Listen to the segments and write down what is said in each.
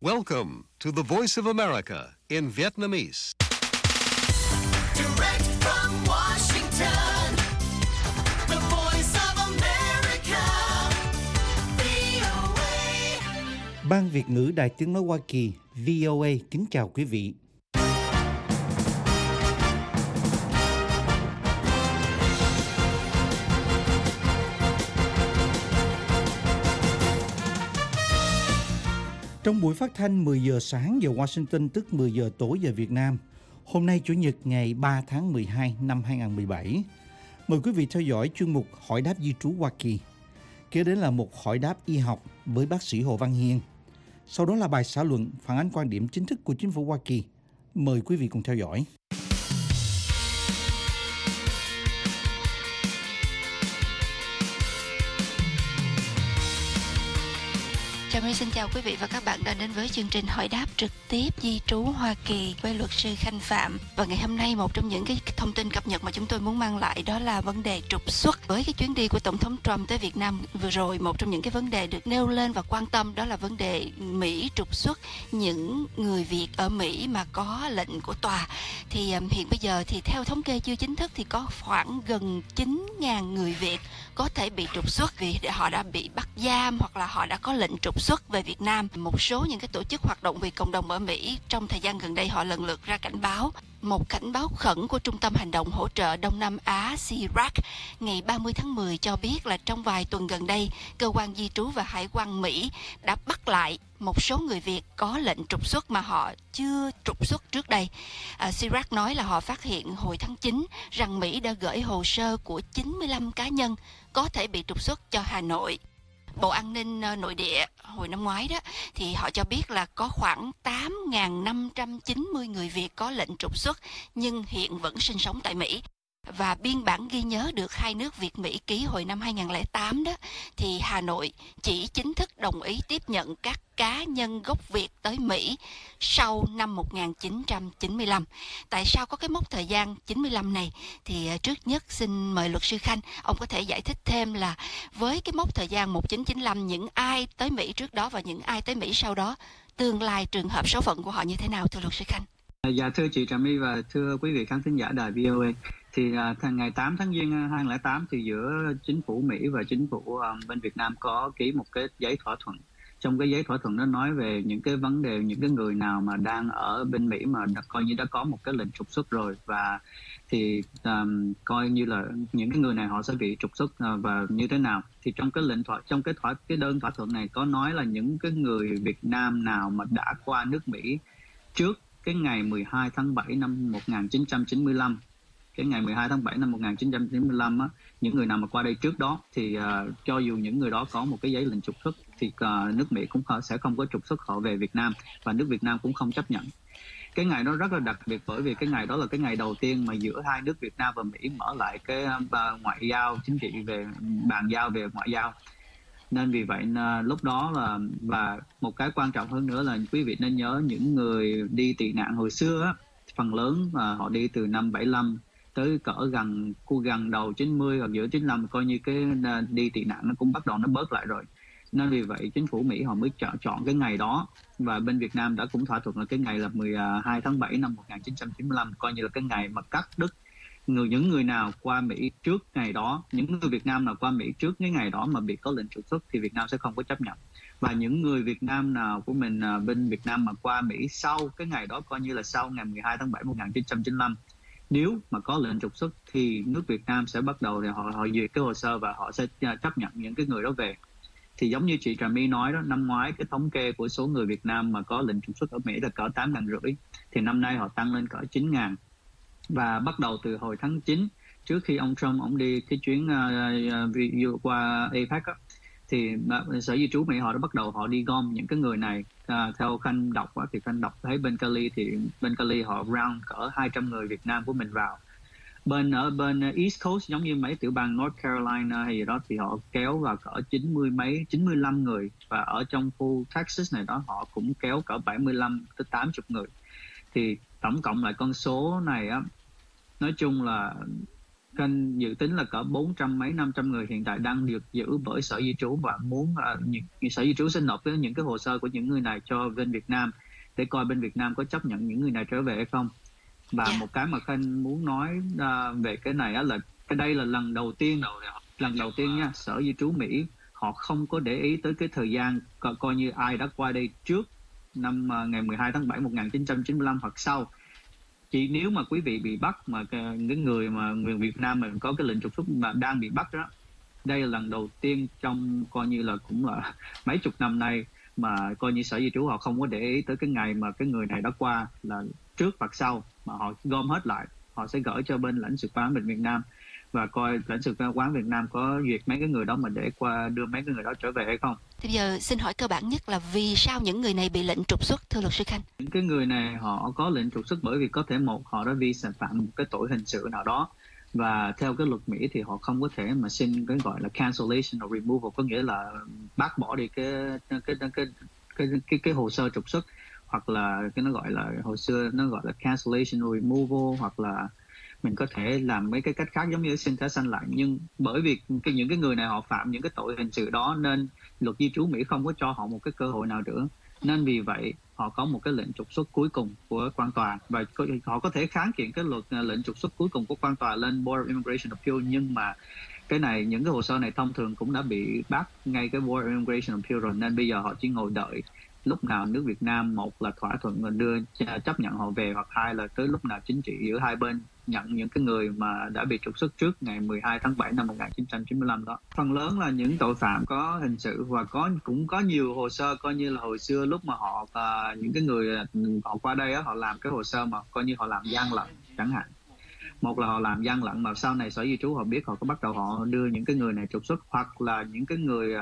Welcome to the Voice of America in Vietnamese. Direct from Washington, the Voice of America, VOA. Ban Việt ngữ Đài Tiếng nói Hoa Kỳ VOA kính chào quý vị. Trong buổi phát thanh 10 giờ sáng giờ Washington tức 10 giờ tối giờ Việt Nam, hôm nay Chủ nhật ngày 3 tháng 12 năm 2017, mời quý vị theo dõi chuyên mục Hỏi đáp di trú Hoa Kỳ. Kế đến là một hỏi đáp y học với bác sĩ Hồ Văn Hiên. Sau đó là bài xã luận phản ánh quan điểm chính thức của chính phủ Hoa Kỳ. Mời quý vị cùng theo dõi. Trà My xin chào quý vị và các bạn đã đến với chương trình hỏi đáp trực tiếp di trú Hoa Kỳ với luật sư Khanh Phạm. Và ngày hôm nay một trong những cái thông tin cập nhật mà chúng tôi muốn mang lại đó là vấn đề trục xuất. Với cái chuyến đi của Tổng thống Trump tới Việt Nam vừa rồi, một trong những cái vấn đề được nêu lên và quan tâm đó là vấn đề Mỹ trục xuất những người Việt ở Mỹ mà có lệnh của tòa. Thì hiện bây giờ thì theo thống kê chưa chính thức thì có khoảng gần 9.000 người Việt có thể bị trục xuất vì họ đã bị bắt giam hoặc là họ đã có lệnh trục xuất về Việt Nam. Một số những cái tổ chức hoạt động vì cộng đồng ở Mỹ trong thời gian gần đây họ lần lượt ra cảnh báo. Một cảnh báo khẩn của Trung tâm Hành động Hỗ trợ Đông Nam Á CIRAC ngày 30 tháng 10 cho biết là trong vài tuần gần đây, Cơ quan Di trú và Hải quan Mỹ đã bắt lại một số người Việt có lệnh trục xuất mà họ chưa trục xuất trước đây. CIRAC nói là họ phát hiện hồi tháng 9 rằng Mỹ đã gửi hồ sơ của 95 cá nhân có thể bị trục xuất cho Hà Nội. Bộ An ninh Nội địa hồi năm ngoái đó thì họ cho biết là có khoảng 8.590 người Việt có lệnh trục xuất nhưng hiện vẫn sinh sống tại Mỹ. Và biên bản ghi nhớ được hai nước Việt Mỹ ký hồi năm 2008 đó thì Hà Nội chỉ chính thức đồng ý tiếp nhận các cá nhân gốc Việt tới Mỹ sau năm 1995. Tại sao có cái mốc thời gian 95 này? Thì trước nhất xin mời luật sư Khanh, ông có thể giải thích thêm là với cái mốc thời gian 1995, những ai tới Mỹ trước đó và những ai tới Mỹ sau đó, tương lai trường hợp số phận của họ như thế nào, thưa luật sư Khanh? Dạ thưa chị Trà My và thưa quý vị khán thính giả đài VOA, thì ngày 8 tháng Giêng 2008 thì giữa chính phủ Mỹ và chính phủ bên Việt Nam có ký một cái giấy thỏa thuận. Trong cái giấy thỏa thuận nó nói về những cái vấn đề, những cái người nào mà đang ở bên Mỹ mà coi như đã có một cái lệnh trục xuất rồi, và thì coi như là những cái người này họ sẽ bị trục xuất và như thế nào. Thì trong cái cái đơn thỏa thuận này có nói là những cái người Việt Nam nào mà đã qua nước Mỹ trước cái ngày 12 tháng 7 năm 1995, cái ngày 12 tháng 7 năm 1995 á, những người nào mà qua đây trước đó thì cho dù những người đó có một cái giấy lệnh trục xuất thì nước Mỹ cũng sẽ không có trục xuất họ về Việt Nam, và nước Việt Nam cũng không chấp nhận. Cái ngày đó rất là đặc biệt bởi vì cái ngày đó là cái ngày đầu tiên mà giữa hai nước Việt Nam và Mỹ mở lại cái ngoại giao chính trị, về bàn giao về ngoại giao. Nên vì vậy lúc đó là, và một cái quan trọng hơn nữa là quý vị nên nhớ những người đi tị nạn hồi xưa á, phần lớn mà họ đi từ năm 75 tới cỡ gần đầu 90 hoặc giữa 95, coi như cái đi tị nạn nó cũng bắt đầu nó bớt lại rồi. Nên vì vậy chính phủ Mỹ họ mới chọn cái ngày đó, và bên Việt Nam đã cũng thỏa thuận là cái ngày là 12 tháng 7 năm 1995 coi như là cái ngày mà cắt đứt những người nào qua Mỹ trước ngày đó, những người Việt Nam nào qua Mỹ trước cái ngày đó mà bị có lệnh trục xuất thì Việt Nam sẽ không có chấp nhận. Và những người Việt Nam nào của mình bên Việt Nam mà qua Mỹ sau cái ngày đó, coi như là sau ngày 12 tháng 7 1995, nếu mà có lệnh trục xuất thì nước Việt Nam sẽ bắt đầu để họ duyệt cái hồ sơ và họ sẽ chấp nhận những cái người đó về. Thì giống như chị Trà My nói đó, năm ngoái cái thống kê của số người Việt Nam mà có lệnh trục xuất ở Mỹ là cỡ 8.500, thì năm nay họ tăng lên cỡ 9.000. Và bắt đầu từ hồi tháng 9, trước khi ông Trump ông đi cái chuyến qua APEC á, thì Sở Di trú Mỹ họ đã bắt đầu họ đi gom những cái người này. Theo Khanh đọc á, thì Khanh đọc thấy bên Cali họ round cỡ 200 người Việt Nam của mình vào. Ở bên East Coast giống như mấy tiểu bang North Carolina hay gì đó thì họ kéo vào cỡ 95 người, và ở trong khu Texas này đó họ cũng kéo cỡ 75 tới 80 người. Thì tổng cộng lại con số này á, nói chung là Khanh dự tính là cỡ 400 mấy 500 người hiện tại đang được giữ bởi Sở Di trú, và muốn Sở Di trú xin nộp những cái hồ sơ của những người này cho bên Việt Nam để coi bên Việt Nam có chấp nhận những người này trở về hay không. Và một cái mà Khanh muốn nói về cái này là đây là lần đầu tiên nha, Sở Di trú Mỹ họ không có để ý tới cái thời gian coi như ai đã qua đây trước năm ngày 12 tháng 7 1995 hoặc sau. Chỉ nếu mà quý vị bị bắt mà cái người Việt Nam mình có cái lệnh trục xuất mà đang bị bắt đó, đây là lần đầu tiên trong coi như là cũng là mấy chục năm nay mà coi như Sở Di trú họ không có để ý tới cái ngày mà cái người này đã qua là trước hoặc sau, mà họ gom hết lại, họ sẽ gửi cho bên lãnh sự quán bên Việt Nam và coi lãnh sự quán Việt Nam có duyệt mấy cái người đó mà để qua đưa mấy cái người đó trở về hay không. Thì bây giờ xin hỏi cơ bản nhất là vì sao những người này bị lệnh trục xuất, thưa luật sư Khanh? Những cái người này họ có lệnh trục xuất bởi vì có thể họ đã vi phạm một cái tội hình sự nào đó, và theo cái luật Mỹ thì họ không có thể mà xin cái gọi là cancellation or removal, có nghĩa là bác bỏ đi cái hồ sơ trục xuất, hoặc là cái nó gọi là hồi xưa nó gọi là cancellation or removal, hoặc là mình có thể làm mấy cái cách khác giống như xin thẻ xanh lại. Nhưng bởi vì những cái người này họ phạm những cái tội hình sự đó nên luật di trú Mỹ không có cho họ một cái cơ hội nào nữa, nên vì vậy họ có một cái lệnh trục xuất cuối cùng của quan tòa, và họ có thể kháng kiện cái luật lệnh trục xuất cuối cùng của quan tòa lên Board of Immigration Appeal. Nhưng mà cái này, những cái hồ sơ này thông thường cũng đã bị bác ngay cái Board of Immigration Appeal rồi, nên bây giờ họ chỉ ngồi đợi lúc nào nước Việt Nam một là thỏa thuận đưa chấp nhận họ về, hoặc hai là tới lúc nào chính trị giữa hai bên nhận những cái người mà đã bị trục xuất trước ngày 12 tháng 7 năm 1995 đó. Phần lớn là những tội phạm có hình sự, và cũng có nhiều hồ sơ coi như là hồi xưa lúc mà họ những cái người họ qua đây á, họ làm cái hồ sơ mà coi như họ làm gian lận chẳng hạn. Một là họ làm gian lận mà sau này Sở Di trú họ biết, họ có bắt đầu họ đưa những cái người này trục xuất, hoặc là những cái người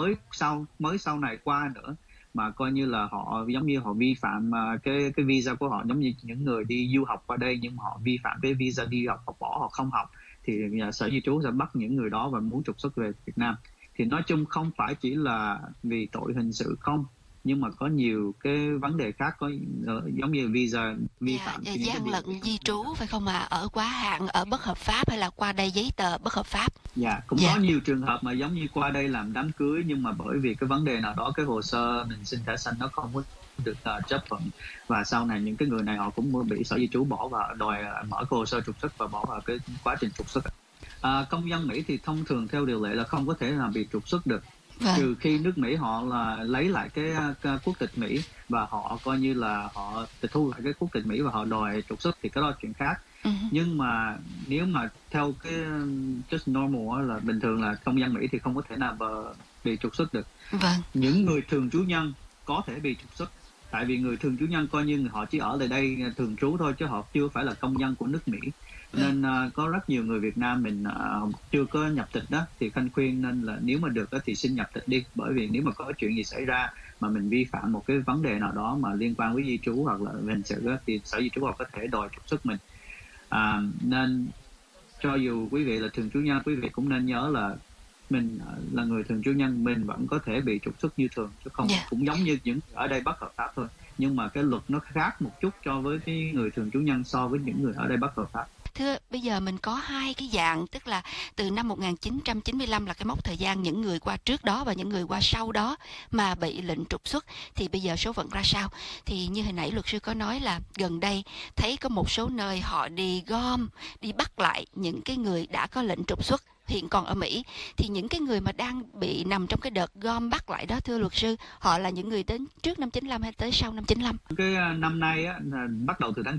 mới sau này qua nữa mà coi như là họ giống như họ vi phạm cái visa của họ, giống như những người đi du học qua đây nhưng mà họ vi phạm cái visa đi học, họ bỏ, họ không học, thì Sở Di trú sẽ bắt những người đó và muốn trục xuất về Việt Nam. Thì nói chung không phải chỉ là vì tội hình sự không, nhưng mà có nhiều cái vấn đề khác, có giống như visa vi phạm gian lận di trú phải không ạ? Ở quá hạn, ở bất hợp pháp, hay là qua đây giấy tờ bất hợp pháp? Cũng có nhiều trường hợp mà giống như qua đây làm đám cưới, nhưng mà bởi vì cái vấn đề nào đó cái hồ sơ mình xin thẻ xanh nó không có được chấp thuận, và sau này những cái người này họ cũng bị Sở Di trú bỏ và đòi mở cái hồ sơ trục xuất và bỏ vào cái quá trình trục xuất. Công dân Mỹ thì thông thường theo điều lệ là không có thể nào bị trục xuất được, trừ khi nước Mỹ họ là lấy lại cái quốc tịch Mỹ và họ coi như là họ tịch thu lại cái quốc tịch Mỹ và họ đòi trục xuất, thì cái đó là chuyện khác. Nhưng mà nếu mà theo cái just normal là bình thường là công dân Mỹ thì không có thể nào bị trục xuất được. Những người thường trú nhân có thể bị trục xuất, tại vì người thường trú nhân coi như họ chỉ ở lại đây thường trú thôi, chứ họ chưa phải là công dân của nước Mỹ. Nên có rất nhiều người Việt Nam mình chưa có nhập tịch đó, thì Khanh khuyên nên là nếu mà được đó, thì xin nhập tịch đi, bởi vì nếu mà có chuyện gì xảy ra mà mình vi phạm một cái vấn đề nào đó mà liên quan với di trú hoặc là hình sự đó, thì Sở Di trú họ có thể đòi trục xuất mình. Nên cho dù quý vị là thường trú nhân, quý vị cũng nên nhớ là mình là người thường trú nhân, mình vẫn có thể bị trục xuất như thường, chứ không cũng giống như những ở đây bất hợp pháp thôi. Nhưng mà cái luật nó khác một chút cho với cái người thường trú nhân so với những người ở đây bất hợp pháp. Thưa, bây giờ mình có hai cái dạng, tức là từ năm 1995 là cái mốc thời gian những người qua trước đó và những người qua sau đó mà bị lệnh trục xuất, thì bây giờ số phận ra sao? Thì như hồi nãy luật sư có nói là gần đây thấy có một số nơi họ đi bắt lại những cái người đã có lệnh trục xuất hiện còn ở Mỹ, thì những cái người mà đang bị nằm trong cái đợt gom bắt lại đó, thưa luật sư, họ là những người đến trước năm 95 hay tới sau năm 95? Cái năm nay á, bắt đầu từ tháng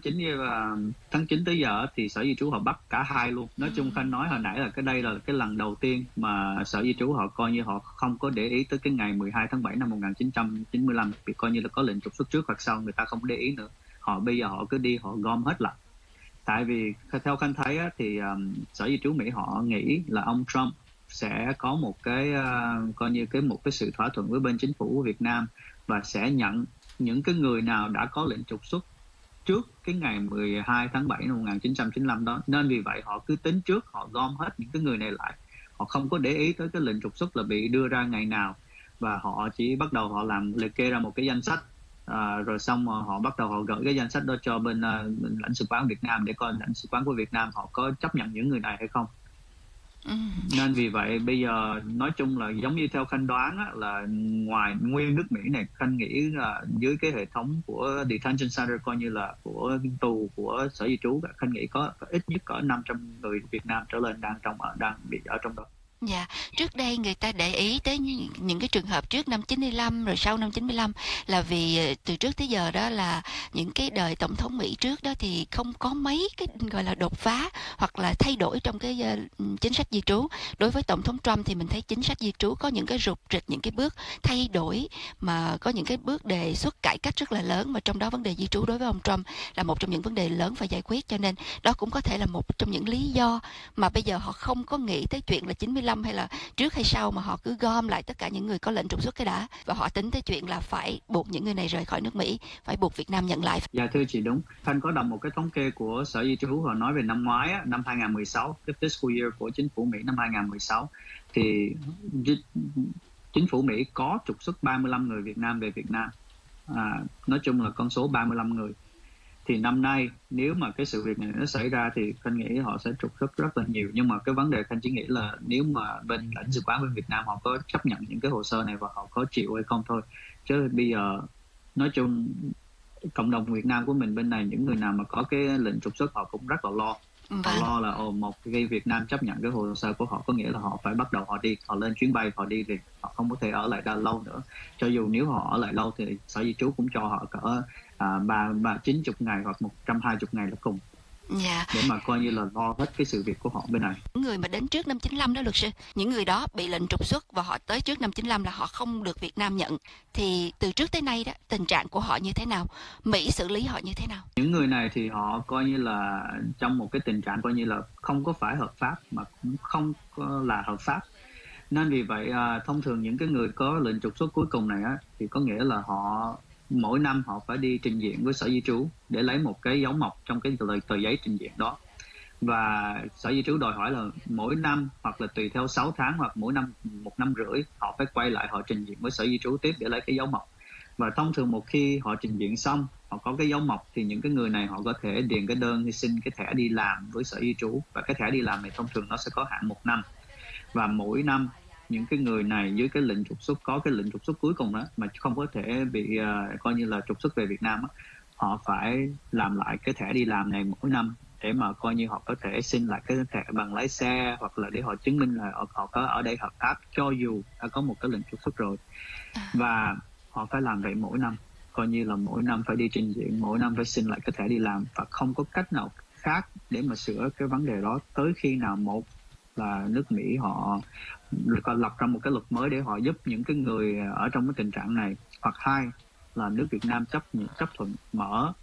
9 tới giờ thì Sở Di trú họ bắt cả hai luôn. Nói chung Khanh nói hồi nãy là đây là cái lần đầu tiên mà Sở Di trú họ coi như họ không có để ý tới cái ngày 12 tháng 7 năm 1995, vì coi như là có lệnh trục xuất trước hoặc sau, người ta không để ý nữa. Bây giờ họ cứ đi họ gom hết lại. Tại vì theo Khanh thấy á, thì Sở Di trú Mỹ họ nghĩ là ông Trump sẽ có một cái coi như một cái sự thỏa thuận với bên chính phủ Việt Nam và sẽ nhận những cái người nào đã có lệnh trục xuất trước cái ngày 12 tháng 7 năm 1995 đó. Nên vì vậy họ cứ tính trước, họ gom hết những cái người này lại. Họ không có để ý tới cái lệnh trục xuất là bị đưa ra ngày nào, và họ chỉ bắt đầu họ làm liệt kê ra một cái danh sách rồi xong mà họ bắt đầu họ gửi cái danh sách đó cho bên lãnh sự quán Việt Nam để coi lãnh sự quán của Việt Nam họ có chấp nhận những người này hay không. Nên vì vậy bây giờ nói chung là giống như theo Khanh đoán á, là ngoài nguyên nước Mỹ này, Khanh nghĩ là dưới cái hệ thống của detention center coi như là của tù của sở di trú, Khanh nghĩ có ít nhất cỡ 500 người Việt Nam trở lên đang bị ở trong đó. Dạ, trước đây người ta để ý tới những cái trường hợp trước năm 95 rồi sau năm 95 là vì từ trước tới giờ đó là những cái đời tổng thống Mỹ trước đó thì không có mấy cái gọi là đột phá hoặc là thay đổi trong cái chính sách di trú. Đối với tổng thống Trump thì mình thấy chính sách di trú có những cái rục rịch, những cái bước thay đổi, mà có những cái bước đề xuất cải cách rất là lớn, mà trong đó vấn đề di trú đối với ông Trump là một trong những vấn đề lớn phải giải quyết, cho nên đó cũng có thể là một trong những lý do mà bây giờ họ không có nghĩ tới chuyện là 95 hay là trước hay sau, mà họ cứ gom lại tất cả những người có lệnh trục xuất cái đã, và họ tính tới chuyện là phải buộc những người này rời khỏi nước Mỹ, phải buộc Việt Nam nhận lại. Dạ thưa chị đúng. Thanh có đọc một cái thống kê của Sở Di trú, họ nói về năm ngoái á, năm 2016, cái fiscal year của chính phủ Mỹ năm 2016 thì chính phủ Mỹ có trục xuất 35 người Việt Nam về Việt Nam. Nói chung là con số 35 người. Thì năm nay nếu mà cái sự việc này nó xảy ra thì Khanh nghĩ họ sẽ trục xuất rất là nhiều. Nhưng mà cái vấn đề Khanh chỉ nghĩ là nếu mà bên lãnh sự quán bên Việt Nam họ có chấp nhận những cái hồ sơ này và họ có chịu hay không thôi. Chứ bây giờ nói chung cộng đồng Việt Nam của mình bên này, những người nào mà có cái lệnh trục xuất họ cũng rất là lo. Họ lo là một cái Việt Nam chấp nhận cái hồ sơ của họ có nghĩa là họ phải bắt đầu họ đi, họ lên chuyến bay họ đi, thì họ không có thể ở lại đó lâu nữa. Cho dù nếu họ ở lại lâu thì sở di trú cũng cho họ cỡ 90 ngày hoặc 120 ngày là cùng. Dạ. Để mà coi như là lo hết cái sự việc của họ bên này. Những người mà đến trước năm 95 đó luật sư, những người đó bị lệnh trục xuất và họ tới trước năm 95 là họ không được Việt Nam nhận. Thì từ trước tới nay đó, tình trạng của họ như thế nào? Mỹ xử lý họ như thế nào? Những người này thì họ coi như là trong một cái tình trạng coi như là không có phải hợp pháp mà cũng không có là hợp pháp. Nên vì vậy thông thường những cái người có lệnh trục xuất cuối cùng này á, thì có nghĩa là họ mỗi năm họ phải đi trình diện với sở di trú để lấy một cái dấu mộc trong cái tờ giấy trình diện đó. Và sở di trú đòi hỏi là mỗi năm hoặc là tùy theo 6 tháng hoặc mỗi năm 1 năm rưỡi họ phải quay lại họ trình diện với sở di trú tiếp để lấy cái dấu mộc. Và thông thường một khi họ trình diện xong, họ có cái dấu mộc thì những cái người này họ có thể điền cái đơn xin cái thẻ đi làm với sở di trú. Và cái thẻ đi làm này thông thường nó sẽ có hạn 1 năm. Và mỗi năm những cái người này dưới cái lệnh trục xuất, có cái lệnh trục xuất cuối cùng đó mà không có thể bị coi như là trục xuất về Việt Nam đó, họ phải làm lại cái thẻ đi làm này mỗi năm để mà coi như họ có thể xin lại cái thẻ bằng lái xe, hoặc là để họ chứng minh là họ có ở đây hợp pháp cho dù đã có một cái lệnh trục xuất rồi. Và họ phải làm vậy mỗi năm, coi như là mỗi năm phải đi trình diện, mỗi năm phải xin lại cái thẻ đi làm, và không có cách nào khác để mà sửa cái vấn đề đó tới khi nào một là nước Mỹ họ lập ra một cái luật mới để họ giúp những cái người ở trong cái tình trạng này, hoặc hai là nước Việt Nam chấp thuận mở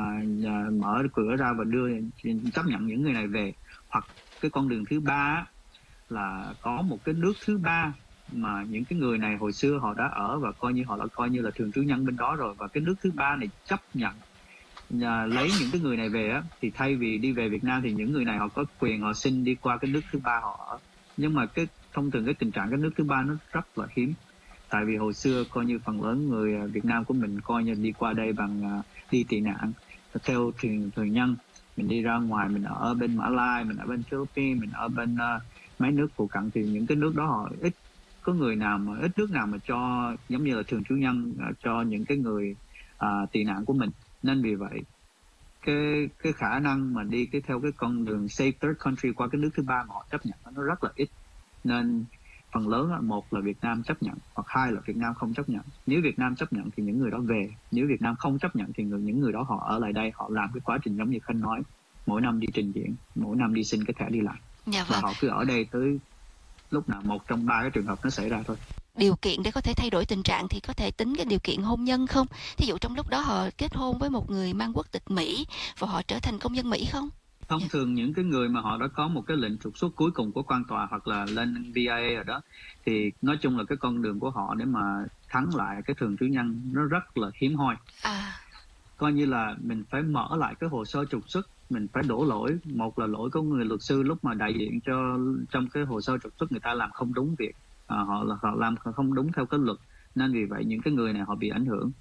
cửa ra và chấp nhận những người này về. Hoặc cái con đường thứ ba là có một cái nước thứ ba mà những cái người này hồi xưa họ đã ở và coi như là thường trú nhân bên đó rồi, và cái nước thứ ba này chấp nhận lấy những cái người này về á, thì thay vì đi về Việt Nam thì những người này họ có quyền họ xin đi qua cái nước thứ ba họ ở. Nhưng mà thông thường cái tình trạng cái nước thứ ba nó rất là hiếm, tại vì hồi xưa coi như phần lớn người Việt Nam của mình coi như đi qua đây bằng đi tị nạn theo thuyền nhân. Mình đi ra ngoài, mình ở bên Mã Lai, mình ở bên Philippines, mình ở bên mấy nước phụ cận, thì những cái nước đó họ ít nước nào mà cho giống như là thường trú nhân cho những cái người tị nạn của mình. Nên vì vậy cái khả năng mà đi theo cái con đường safe third country qua cái nước thứ ba mà họ chấp nhận nó rất là ít. Nên phần lớn một là Việt Nam chấp nhận, hoặc hai là Việt Nam không chấp nhận. Nếu Việt Nam chấp nhận thì những người đó về, nếu Việt Nam không chấp nhận thì những người đó họ ở lại đây, họ làm cái quá trình giống như Khanh nói, mỗi năm đi trình diện, mỗi năm đi xin cái thẻ đi làm. Dạ và vâng. họ cứ ở đây tới lúc nào một trong 3 cái trường hợp nó xảy ra thôi. Điều kiện để có thể thay đổi tình trạng thì có thể tính cái điều kiện hôn nhân không? Thí dụ trong lúc đó họ kết hôn với một người mang quốc tịch Mỹ và họ trở thành công dân Mỹ không? Thông thường những cái người mà họ đã có một cái lệnh trục xuất cuối cùng của quan tòa hoặc là lên BIA rồi đó, thì nói chung là cái con đường của họ để mà thắng lại cái thường trú nhân nó rất là hiếm hoi. Coi như là mình phải mở lại cái hồ sơ trục xuất, mình phải đổ lỗi. Một là lỗi của người luật sư lúc mà đại diện cho trong cái hồ sơ trục xuất người ta làm không đúng việc, họ làm không đúng theo cái luật, nên vì vậy những cái người này họ bị ảnh hưởng.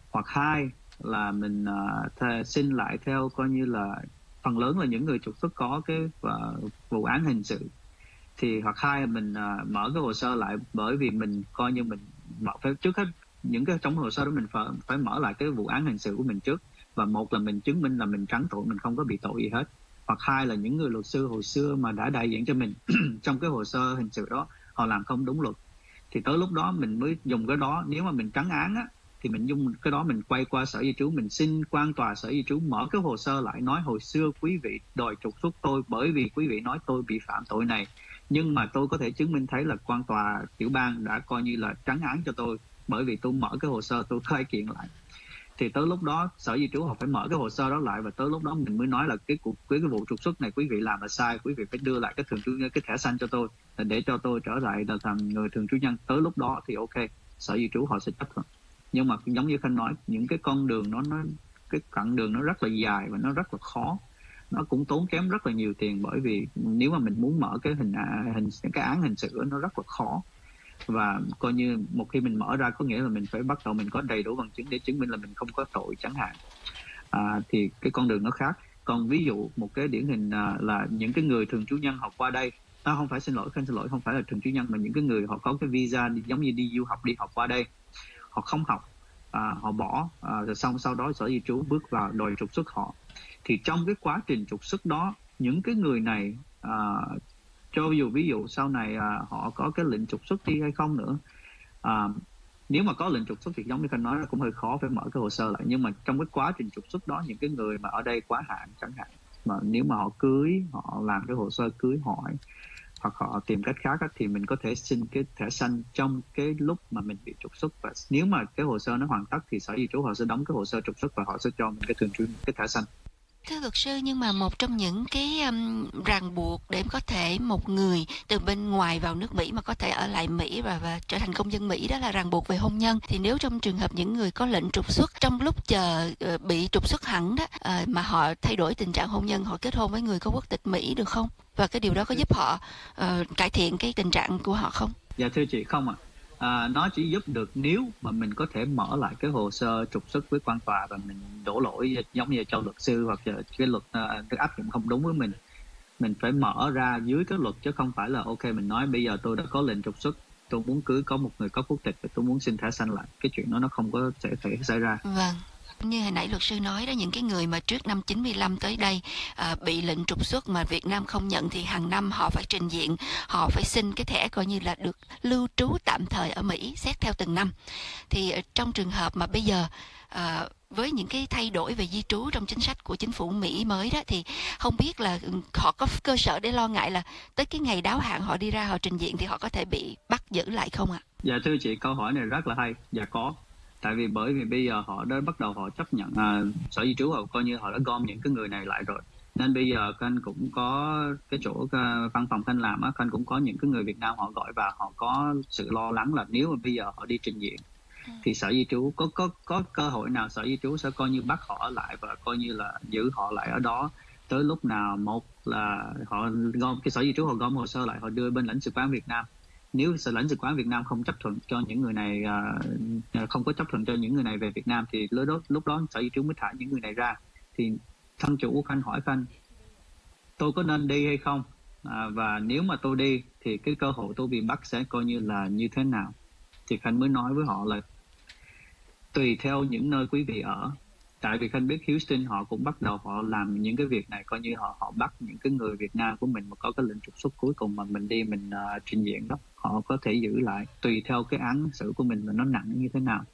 hoặc hai là mình xin lại theo coi như là phần lớn là những người trục xuất có cái vụ án hình sự, thì hoặc hai là mình mở cái hồ sơ lại, bởi vì mình coi như mình phải trước hết những cái trong hồ sơ đó mình phải mở lại cái vụ án hình sự của mình trước, và một là mình chứng minh là mình trắng tội, mình không có bị tội gì hết, hoặc hai là những người luật sư hồi xưa mà đã đại diện cho mình trong cái hồ sơ hình sự đó họ làm không đúng luật, thì tới lúc đó mình mới dùng cái đó. Nếu mà mình trắng án á thì mình dùng cái đó, mình quay qua sở di trú, mình xin quan tòa sở di trú mở cái hồ sơ lại, nói hồi xưa quý vị đòi trục xuất tôi bởi vì quý vị nói tôi bị phạm tội này, nhưng mà tôi có thể chứng minh thấy là quan tòa tiểu bang đã coi như là trắng án cho tôi, bởi vì tôi mở cái hồ sơ tôi khởi kiện lại. Thì tới lúc đó sở di trú họ phải mở cái hồ sơ đó lại, và tới lúc đó mình mới nói là cái vụ trục xuất này quý vị làm là sai, quý vị phải đưa lại cái thẻ xanh cho tôi để cho tôi trở lại là thành người thường trú nhân. Tới lúc đó thì ok, sở di trú họ sẽ chấp thuận. Nhưng mà giống như Khanh nói, những cái con đường cái chặng đường nó rất là dài và nó rất là khó, nó cũng tốn kém rất là nhiều tiền, bởi vì nếu mà mình muốn mở cái cái án hình sự nó rất là khó, và coi như một khi mình mở ra có nghĩa là mình phải bắt đầu mình có đầy đủ bằng chứng để chứng minh là mình không có tội chẳng hạn. Thì cái con đường nó khác. Còn ví dụ một cái điển hình là những cái người thường trú nhân họ qua đây, không phải xin lỗi không phải là thường trú nhân, mà những cái người họ có cái visa giống như đi du học, đi học qua đây, họ không học, họ bỏ, rồi xong sau đó sở di trú bước vào đòi trục xuất họ. Thì trong cái quá trình trục xuất đó, những cái người này cho dù ví dụ sau này họ có cái lệnh trục xuất đi hay không nữa, nếu mà có lệnh trục xuất thì giống như Khanh nói là cũng hơi khó, phải mở cái hồ sơ lại. Nhưng mà trong cái quá trình trục xuất đó, những cái người mà ở đây quá hạn chẳng hạn, mà nếu mà họ cưới, họ làm cái hồ sơ cưới hỏi, hoặc họ tìm cách khác thì mình có thể xin cái thẻ xanh trong cái lúc mà mình bị trục xuất. Và nếu mà cái hồ sơ nó hoàn tất thì sở di trú họ sẽ đóng cái hồ sơ trục xuất và họ sẽ cho mình cái thường trú cái thẻ xanh. Thưa luật sư, nhưng mà một trong những cái ràng buộc để có thể một người từ bên ngoài vào nước Mỹ mà có thể ở lại Mỹ và trở thành công dân Mỹ, đó là ràng buộc về hôn nhân. Thì nếu trong trường hợp những người có lệnh trục xuất trong lúc chờ bị trục xuất hẳn đó, mà họ thay đổi tình trạng hôn nhân, họ kết hôn với người có quốc tịch Mỹ được không? Và cái điều đó có giúp họ cải thiện cái tình trạng của họ không? Dạ thưa chị, không ạ. Nó chỉ giúp được nếu mà mình có thể mở lại cái hồ sơ trục xuất với quan tòa và mình đổ lỗi giống như cho luật sư, hoặc là cái luật áp dụng không đúng với mình phải mở ra dưới cái luật, chứ không phải là ok mình nói bây giờ tôi đã có lệnh trục xuất, tôi muốn cưới có một người có quốc tịch và tôi muốn xin thẻ xanh lại. Cái chuyện đó nó không có thể xảy ra. Vâng. Như hồi nãy luật sư nói đó, những cái người mà trước năm 95 tới đây bị lệnh trục xuất mà Việt Nam không nhận, thì hàng năm họ phải trình diện, họ phải xin cái thẻ coi như là được lưu trú tạm thời ở Mỹ, xét theo từng năm. Thì trong trường hợp mà bây giờ với những cái thay đổi về di trú trong chính sách của chính phủ Mỹ mới đó, thì không biết là họ có cơ sở để lo ngại là tới cái ngày đáo hạn họ đi ra họ trình diện thì họ có thể bị bắt giữ lại không ạ? Dạ thưa chị, câu hỏi này rất là hay. Dạ có. Tại vì bởi vì bây giờ họ đã bắt đầu họ chấp nhận sở di trú, họ coi như họ đã gom những cái người này lại rồi, nên bây giờ Khanh cũng có cái chỗ văn phòng Khanh làm á, Khanh cũng có những cái người Việt Nam họ gọi vào, họ có sự lo lắng là nếu mà bây giờ họ đi trình diện thì sở di trú có cơ hội nào sở di trú sẽ coi như bắt họ ở lại và coi như là giữ họ lại ở đó tới lúc nào. Một là họ gom cái sở di trú, họ gom hồ sơ lại, họ đưa bên lãnh sự quán Việt Nam. Nếu lãnh sự quán Việt Nam không chấp thuận cho những người này, không có chấp thuận cho những người này về Việt Nam, thì lúc đó sở di trú mới thả những người này ra. Thì thân chủ của Khanh hỏi Khanh tôi có nên đi hay không, và nếu mà tôi đi thì cái cơ hội tôi bị bắt sẽ coi như là như thế nào. Thì Khanh mới nói với họ là tùy theo những nơi quý vị ở. Tại vì Khanh biết Houston họ cũng bắt đầu họ làm những cái việc này, coi như họ bắt những cái người Việt Nam của mình mà có cái lệnh trục xuất cuối cùng mà mình đi mình trình diện đó, họ có thể giữ lại tùy theo cái án xử của mình là nó nặng như thế nào.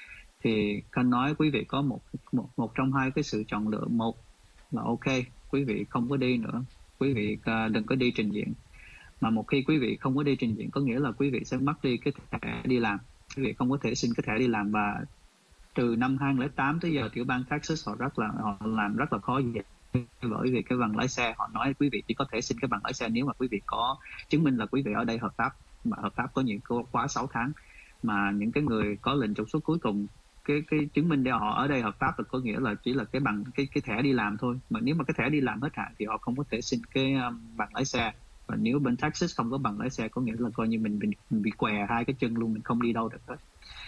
Thì Khanh nói quý vị có một trong hai cái sự chọn lựa. Một là ok, quý vị không có đi nữa, quý vị đừng có đi trình diện. Mà một khi quý vị không có đi trình diện có nghĩa là quý vị sẽ mất đi cái thẻ đi làm, quý vị không có thể xin cái thẻ đi làm. Và từ năm 2008 tới giờ tiểu bang Texas họ làm rất là khó dễ, bởi vì cái bằng lái xe họ nói quý vị chỉ có thể xin cái bằng lái xe nếu mà quý vị có chứng minh là quý vị ở đây hợp pháp, mà hợp pháp có những quá 6 tháng. Mà những cái người có lệnh trục xuất cuối cùng cái chứng minh để họ ở đây hợp pháp là có nghĩa là chỉ là cái bằng cái thẻ đi làm thôi. Mà nếu mà cái thẻ đi làm hết hạn thì họ không có thể xin cái bằng lái xe. Và nếu bên Texas không có bằng lái xe có nghĩa là coi như mình bị què hai cái chân luôn, mình không đi đâu được hết.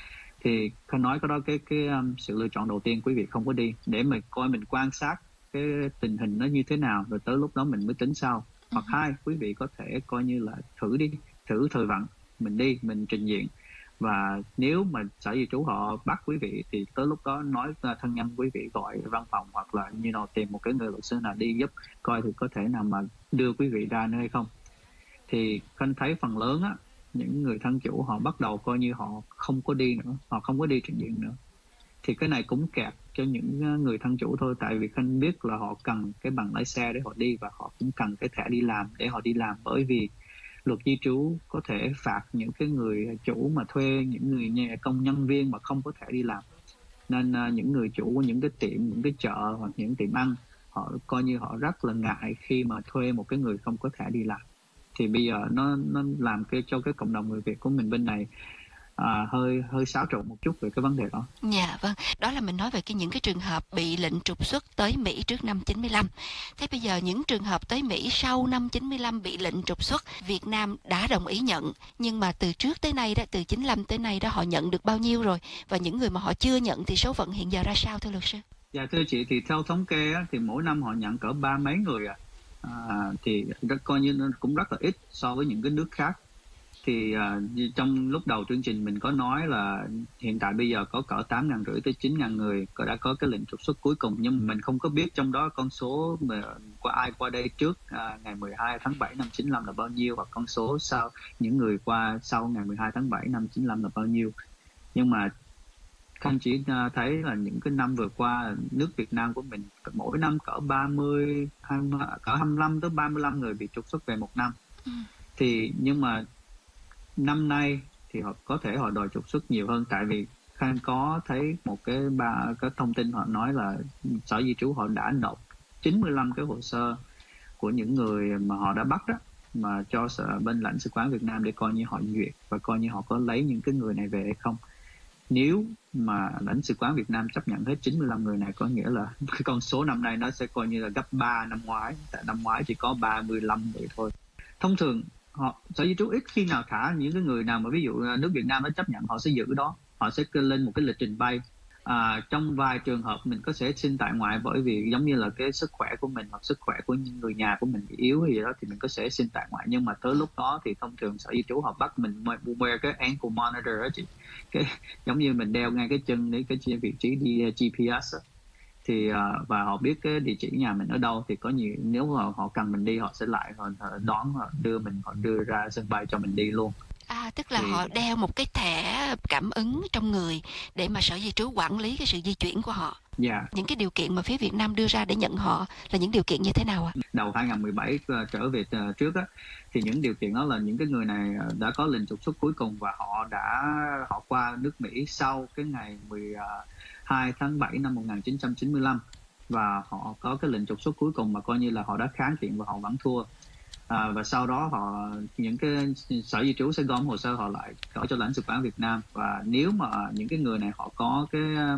Thì Khanh nói cái đó cái sự lựa chọn đầu tiên quý vị không có đi, để mình coi, mình quan sát cái tình hình nó như thế nào, rồi tới lúc đó mình mới tính sau. Hoặc hai, quý vị có thể coi như là thử thời vận, mình đi, mình trình diện, và nếu mà sở di trú họ bắt quý vị thì tới lúc đó nói thân nhân quý vị gọi văn phòng, hoặc là tìm một cái người luật sư nào đi giúp coi thì có thể nào mà đưa quý vị ra nữa hay không. Thì Khanh thấy phần lớn á, những người thân chủ họ bắt đầu coi như họ không có đi nữa, họ không có đi trình diện nữa. Thì cái này cũng kẹt cho những người thân chủ thôi, tại vì Khanh biết là họ cần cái bằng lái xe để họ đi, và họ cũng cần cái thẻ đi làm để họ đi làm, bởi vì luật di trú có thể phạt những cái người chủ mà thuê những người công nhân viên mà không có thẻ đi làm. Nên những người chủ của những cái tiệm, những cái chợ hoặc những tiệm ăn, họ coi như họ rất là ngại khi mà thuê một cái người không có thẻ đi làm. Thì bây giờ nó làm cho cái cộng đồng người Việt của mình bên này hơi xáo trộn một chút về cái vấn đề đó. Dạ vâng, đó là mình nói về những cái trường hợp bị lệnh trục xuất tới Mỹ trước năm 95. Thế bây giờ những trường hợp tới Mỹ sau năm 95 bị lệnh trục xuất, Việt Nam đã đồng ý nhận, nhưng mà từ trước tới nay đó, từ 95 tới nay đó, họ nhận được bao nhiêu rồi, và những người mà họ chưa nhận thì số phận hiện giờ ra sao thưa luật sư? Dạ thưa chị, thì theo thống kê á, thì mỗi năm họ nhận cỡ 30 mấy người thì coi như nó cũng rất là ít so với những cái nước khác. Thì trong lúc đầu chương trình mình có nói là hiện tại bây giờ có cỡ 8.500 tới 9.000 người đã có cái lệnh trục xuất cuối cùng, nhưng mình không có biết trong đó con số mà ai qua đây trước ngày 12 tháng 7 năm 95 là bao nhiêu, hoặc con số sau những người qua sau ngày 12 tháng 7 năm 95 là bao nhiêu. Nhưng mà Khanh chỉ thấy là những cái năm vừa qua, nước Việt Nam của mình mỗi năm cỡ 25 tới 35 người bị trục xuất về một năm. Thì nhưng mà năm nay thì họ có thể họ đòi trục xuất nhiều hơn, tại vì Khanh có thấy một cái thông tin họ nói là sở di trú họ đã nộp 95 cái hồ sơ của những người mà họ đã bắt đó, mà cho bên lãnh sự quán Việt Nam để coi như họ duyệt và coi như họ có lấy những cái người này về hay không. Nếu mà lãnh sự quán Việt Nam chấp nhận hết 95 người này, có nghĩa là cái con số năm nay nó sẽ coi như là gấp 3 năm ngoái, tại năm ngoái chỉ có 35 người thôi. Thông thường sở di trú ít khi nào thả những cái người nào mà ví dụ nước Việt Nam nó chấp nhận, họ sẽ giữ đó, họ sẽ lên một cái lịch trình bay. Trong vài trường hợp mình có thể xin tại ngoại, bởi vì giống như là cái sức khỏe của mình hoặc sức khỏe của những người nhà của mình bị yếu hay gì đó thì mình có thể xin tại ngoại. Nhưng mà tới lúc đó thì thông thường sở di trú họ bắt mình wear cái ankle monitor đó chị, cái giống như mình đeo ngay cái chân để cái vị trí đi GPS đó. Thì và họ biết cái địa chỉ nhà mình ở đâu, thì có nhiều nếu mà họ cần mình đi, họ sẽ lại họ đón, họ đưa ra sân bay cho mình đi luôn. Tức là họ đeo một cái thẻ cảm ứng trong người để mà sở di trú quản lý cái sự di chuyển của họ. Những cái điều kiện mà phía Việt Nam đưa ra để nhận họ là những điều kiện như thế nào ạ? Đầu 2017 trở về trước á, thì những điều kiện đó là những cái người này đã có lệnh trục xuất cuối cùng, và họ qua nước Mỹ sau cái ngày 12 tháng 7 năm 1995, và họ có cái lệnh trục xuất cuối cùng mà coi như là họ đã kháng kiện và họ vẫn thua. Và sau đó những cái sở di trú sẽ gom hồ sơ họ lại gửi cho lãnh sự quán Việt Nam, và nếu mà những cái người này họ có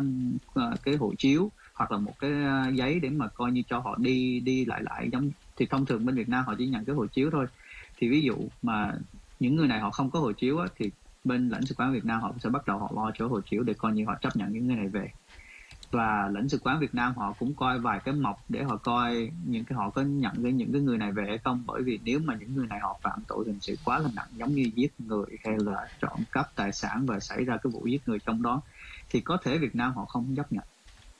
cái hộ chiếu hoặc là một cái giấy để mà coi như cho họ đi lại giống, thì thông thường bên Việt Nam họ chỉ nhận cái hộ chiếu thôi. Thì ví dụ mà những người này họ không có hộ chiếu á, thì bên lãnh sự quán Việt Nam họ sẽ bắt đầu họ lo cho hộ chiếu để coi như họ chấp nhận những người này về. Và lãnh sự quán Việt Nam họ cũng coi vài cái mộc để họ coi họ có nhận những cái người này về hay không, bởi vì nếu mà những người này họ phạm tội hình sự quá là nặng, giống như giết người hay là trộm cắp tài sản và xảy ra cái vụ giết người trong đó, thì có thể Việt Nam họ không chấp nhận.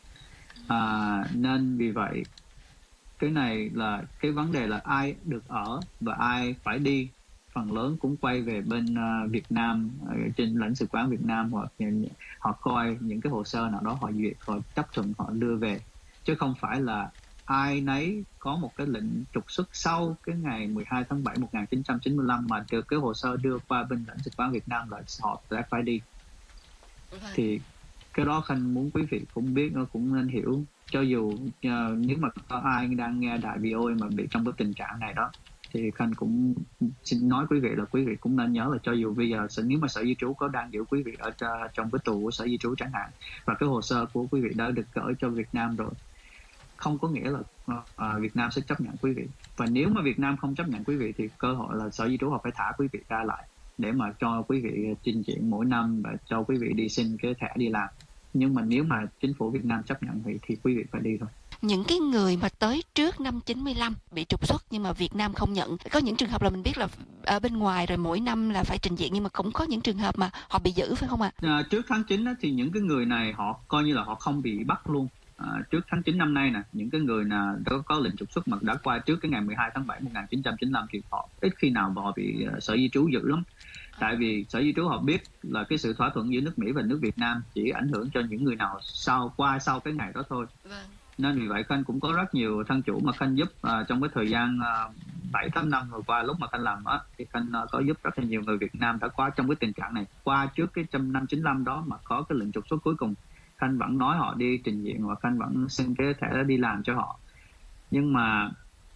Nên vì vậy cái này là cái vấn đề là ai được ở và ai phải đi, phần lớn cũng quay về bên Việt Nam, trên lãnh sự quán Việt Nam, hoặc họ coi những cái hồ sơ nào đó họ duyệt, họ chấp thuận, họ đưa về, chứ không phải là ai nấy có một cái lệnh trục xuất sau cái ngày 12 tháng 7 1995 mà được cái hồ sơ đưa qua bên lãnh sự quán Việt Nam là họ sẽ phải đi. Thì cái đó Khanh muốn quý vị cũng biết, nó cũng nên hiểu, cho dù nếu mà có ai đang nghe đài VOA mà bị trong cái tình trạng này đó, thì Khanh cũng xin nói quý vị là quý vị cũng nên nhớ là cho dù bây giờ nếu mà sở di trú có đang giữ quý vị ở trong cái tù của sở di trú chẳng hạn, và cái hồ sơ của quý vị đã được gửi cho Việt Nam rồi, không có nghĩa là Việt Nam sẽ chấp nhận quý vị. Và nếu mà Việt Nam không chấp nhận quý vị thì cơ hội là sở di trú họ phải thả quý vị ra lại. để mà cho quý vị trình diện mỗi năm và cho quý vị đi xin cái thẻ đi làm. Nhưng mà nếu mà chính phủ Việt Nam chấp nhận thì quý vị phải đi thôi. Những cái người mà tới trước năm 95 bị trục xuất nhưng mà Việt Nam không nhận. Có những trường hợp là mình biết là ở bên ngoài rồi mỗi năm là phải trình diện, nhưng mà cũng có những trường hợp mà họ bị giữ, phải không ạ? Trước tháng 9 á, thì những cái người này họ coi như là họ không bị bắt luôn. Trước tháng 9 năm nay nè, những cái người nào có lệnh trục xuất mà đã qua trước cái ngày 12 tháng 7 1995 thì họ ít khi nào mà họ bị Sở Di trú giữ lắm. Tại vì Sở Di trú họ biết là cái sự thỏa thuận giữa nước Mỹ và nước Việt Nam chỉ ảnh hưởng cho những người nào sau cái ngày đó thôi. Vâng. Nên vì vậy Khanh cũng có rất nhiều thân chủ mà Khanh giúp trong cái thời gian 7-8 năm vừa qua lúc mà Khanh làm á, thì Khanh có giúp rất là nhiều người Việt Nam đã qua trong cái tình trạng này, qua trước cái năm 95 đó mà có cái lệnh trục xuất cuối cùng. Khanh vẫn nói họ đi trình diện và Khanh vẫn xin cái thẻ đó đi làm cho họ. Nhưng mà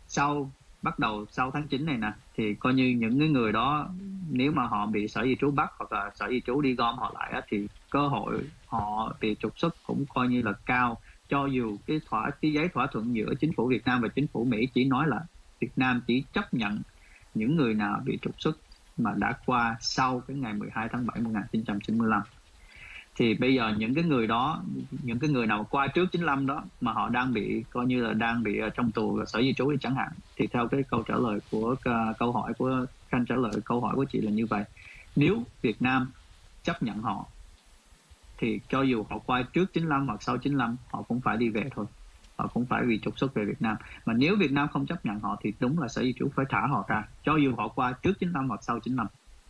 bắt đầu sau tháng 9 này nè, thì coi như những cái người đó nếu mà họ bị Sở Di trú bắt hoặc là Sở Di trú đi gom họ lại á, thì cơ hội họ bị trục xuất cũng coi như là cao. Cho dù cái giấy thỏa thuận giữa chính phủ Việt Nam và chính phủ Mỹ chỉ nói là Việt Nam chỉ chấp nhận những người nào bị trục xuất mà đã qua sau cái ngày 12 tháng 7 1995. Thì bây giờ những cái người đó, những cái người nào qua trước 95 đó mà họ đang bị coi như là đang bị trong tù Sở Di trú chẳng hạn, thì theo cái câu trả lời của câu hỏi của Khanh trả lời câu hỏi của chị là như vậy. Nếu Việt Nam chấp nhận họ thì cho dù họ qua trước 95 hoặc sau 95 họ cũng phải đi về thôi, họ cũng phải bị trục xuất về Việt Nam. Mà nếu Việt Nam không chấp nhận họ thì đúng là Sở Di trú phải thả họ ra, cho dù họ qua trước 95 hoặc sau 95.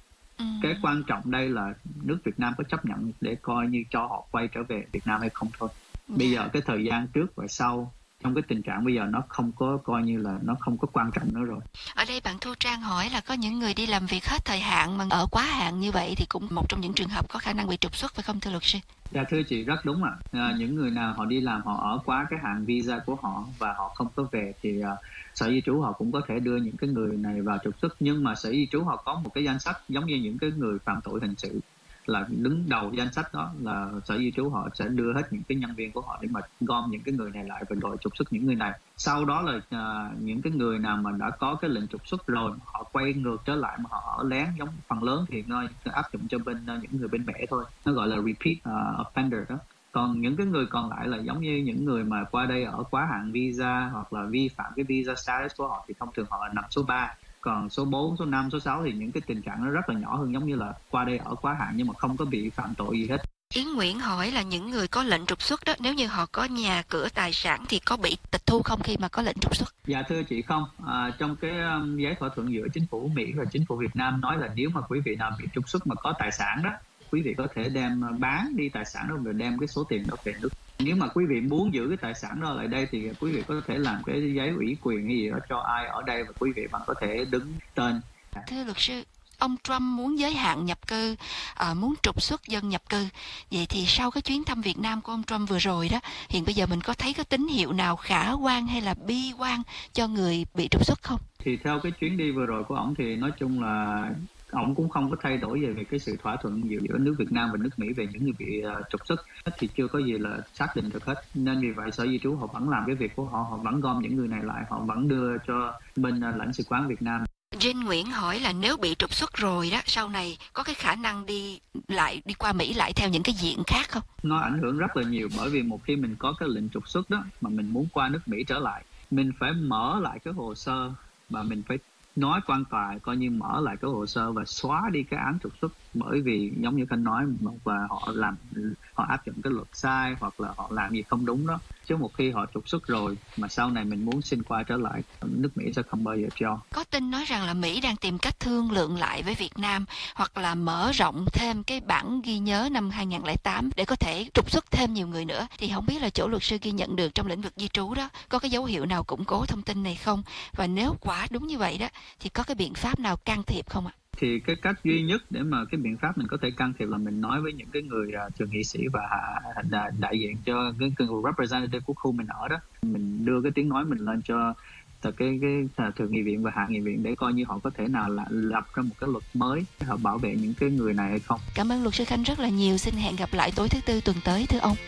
Cái quan trọng đây là nước Việt Nam có chấp nhận để coi như cho họ quay trở về Việt Nam hay không thôi. Bây giờ cái thời gian trước và sau trong cái tình trạng bây giờ nó không có coi như là nó không có quan trọng nữa rồi. Ở đây bạn Thu Trang hỏi là có những người đi làm việc hết thời hạn mà ở quá hạn như vậy thì cũng một trong những trường hợp có khả năng bị trục xuất, phải không thưa luật sư? Dạ thưa chị, rất đúng ạ. Những người nào họ đi làm họ ở quá cái hạn visa của họ và họ không có về thì Sở Di trú họ cũng có thể đưa những cái người này vào trục xuất. Nhưng mà Sở Di trú họ có một cái danh sách giống như những cái người phạm tội hình sự, là đứng đầu danh sách đó là Sở Di trú họ sẽ đưa hết những cái nhân viên của họ để mà gom những cái người này lại và rồi trục xuất những người này. Sau đó là những cái người nào mà đã có cái lệnh trục xuất rồi họ quay ngược trở lại mà họ ở lén, giống phần lớn thì nó áp dụng cho những người bên Mẹ thôi, nó gọi là repeat offender đó. Còn những cái người còn lại là giống như những người mà qua đây ở quá hạn visa hoặc là vi phạm cái visa status của họ thì thông thường họ là nằm số 3. Còn số 4, số 5, số 6 thì những cái tình trạng nó rất là nhỏ hơn, giống như là qua đây ở quá hạn nhưng mà không có bị phạm tội gì hết. Yến Nguyễn hỏi là những người có lệnh trục xuất đó, nếu như họ có nhà cửa tài sản thì có bị tịch thu không khi mà có lệnh trục xuất? Dạ thưa chị, không. Trong cái giấy thỏa thuận giữa chính phủ Mỹ và chính phủ Việt Nam nói là nếu mà quý vị nào bị trục xuất mà có tài sản đó, quý vị có thể đem bán đi tài sản đó rồi đem cái số tiền đó về nước. Nếu mà quý vị muốn giữ cái tài sản đó lại đây thì quý vị có thể làm cái giấy ủy quyền hay gì đó cho ai ở đây và quý vị vẫn có thể đứng tên. Thưa luật sư, ông Trump muốn giới hạn nhập cư, muốn trục xuất dân nhập cư. Vậy thì sau cái chuyến thăm Việt Nam của ông Trump vừa rồi đó, hiện bây giờ mình có thấy có tín hiệu nào khả quan hay là bi quan cho người bị trục xuất không? Thì theo cái chuyến đi vừa rồi của ổng thì nói chung là ổng cũng không có thay đổi về cái sự thỏa thuận giữa nước Việt Nam và nước Mỹ về những người bị trục xuất, thì chưa có gì là xác định được hết. Nên vì vậy Sở Di trú họ vẫn làm cái việc của họ, họ vẫn gom những người này lại, họ vẫn đưa cho bên lãnh sự quán Việt Nam. Jane Nguyễn hỏi là nếu bị trục xuất rồi đó, sau này có cái khả năng đi qua Mỹ lại theo những cái diện khác không? Nó ảnh hưởng rất là nhiều, bởi vì một khi mình có cái lệnh trục xuất đó mà mình muốn qua nước Mỹ trở lại, mình phải mở lại cái hồ sơ và mình phải nói quan tòa coi như mở lại cái hồ sơ và xóa đi cái án trục xuất, bởi vì giống như Khanh nói và họ áp dụng cái luật sai hoặc là họ làm gì không đúng đó. Chứ một khi họ trục xuất rồi mà sau này mình muốn xin qua trở lại, nước Mỹ sẽ không bao giờ cho. Có tin nói rằng là Mỹ đang tìm cách thương lượng lại với Việt Nam hoặc là mở rộng thêm cái bản ghi nhớ năm 2008 để có thể trục xuất thêm nhiều người nữa. Thì không biết là chỗ luật sư ghi nhận được trong lĩnh vực di trú đó có cái dấu hiệu nào củng cố thông tin này không? Và nếu quả đúng như vậy đó thì có cái biện pháp nào can thiệp không ạ? Thì cái cách duy nhất để mà cái biện pháp mình có thể can thiệp là mình nói với những cái người thượng nghị sĩ và đại diện cho cái người representative của khu mình ở đó, mình đưa cái tiếng nói mình lên cho cái thượng nghị viện và hạ nghị viện để coi như họ có thể nào là lập ra một cái luật mới để họ bảo vệ những cái người này hay không. Cảm ơn luật sư Khanh rất là nhiều. Xin hẹn gặp lại tối thứ Tư tuần tới thưa ông.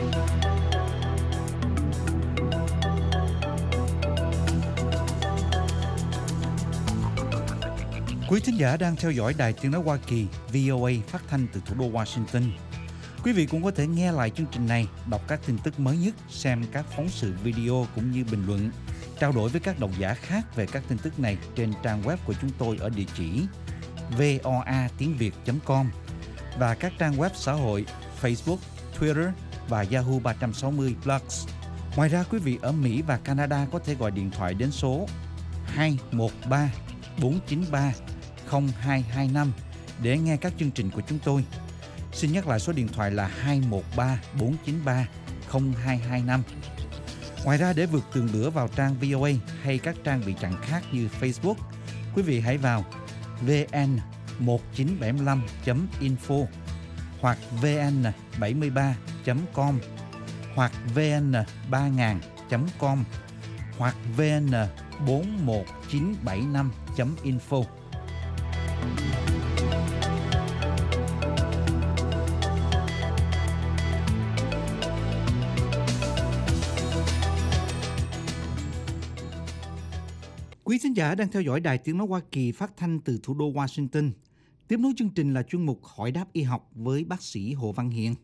Quý thính giả đang theo dõi Đài Tiếng nói Hoa Kỳ VOA phát thanh từ thủ đô Washington. Quý vị cũng có thể nghe lại chương trình này, đọc các tin tức mới nhất, xem các phóng sự video cũng như bình luận, trao đổi với các độc giả khác về các tin tức này trên trang web của chúng tôi ở địa chỉ voatiengviet.com và các trang web xã hội Facebook, Twitter và Yahoo 360 Plus. Ngoài ra, quý vị ở Mỹ và Canada có thể gọi điện thoại đến số 213 493 0225 để nghe các chương trình của chúng tôi. Xin nhắc lại số điện thoại là 213 493 0225. Ngoài ra, để vượt tường lửa vào trang VOA hay các trang bị chặn khác như Facebook, quý vị hãy vào vn1975.info hoặc vn73.com hoặc vn3000.com hoặc vn41975.info. Quý thính giả đang theo dõi Đài Tiếng nói Hoa Kỳ phát thanh từ thủ đô Washington. Tiếp nối chương trình là chuyên mục Hỏi đáp y học với bác sĩ Hồ Văn Hiền.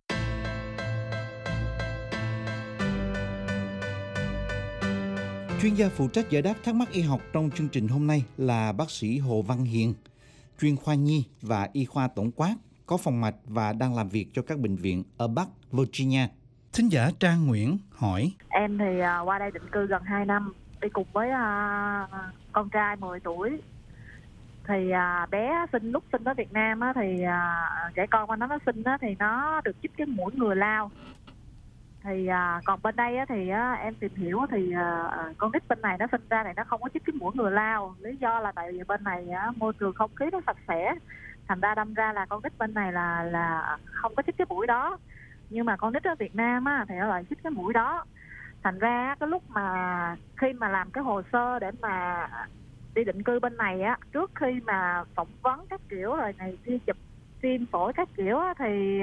Chuyên gia phụ trách giải đáp thắc mắc y học trong chương trình hôm nay là bác sĩ Hồ Văn Hiền, chuyên khoa nhi và y khoa tổng quát, có phòng mạch và đang làm việc cho các bệnh viện ở Bắc Virginia. Thính giả Trang Nguyễn hỏi: Em thì qua đây định cư gần 2 năm, đi cùng với con trai 10 tuổi. Thì bé lúc sinh ở Việt Nam á, thì trẻ con mà nó sinh á, thì nó được chích cái mũi ngừa lao. Thì còn bên đây á, thì em tìm hiểu thì con nít bên này nó sinh ra này nó không có chích cái mũi ngừa lao. Lý do là tại vì bên này môi trường không khí nó sạch sẽ, thành ra đâm ra là con nít bên này là không có chích cái mũi đó. Nhưng mà con nít ở Việt Nam á, thì nó lại chích cái mũi đó. Thành ra cái lúc mà khi mà làm cái hồ sơ để mà đi định cư bên này á, trước khi mà phỏng vấn các kiểu rồi này đi chụp phim phổi các kiểu á, thì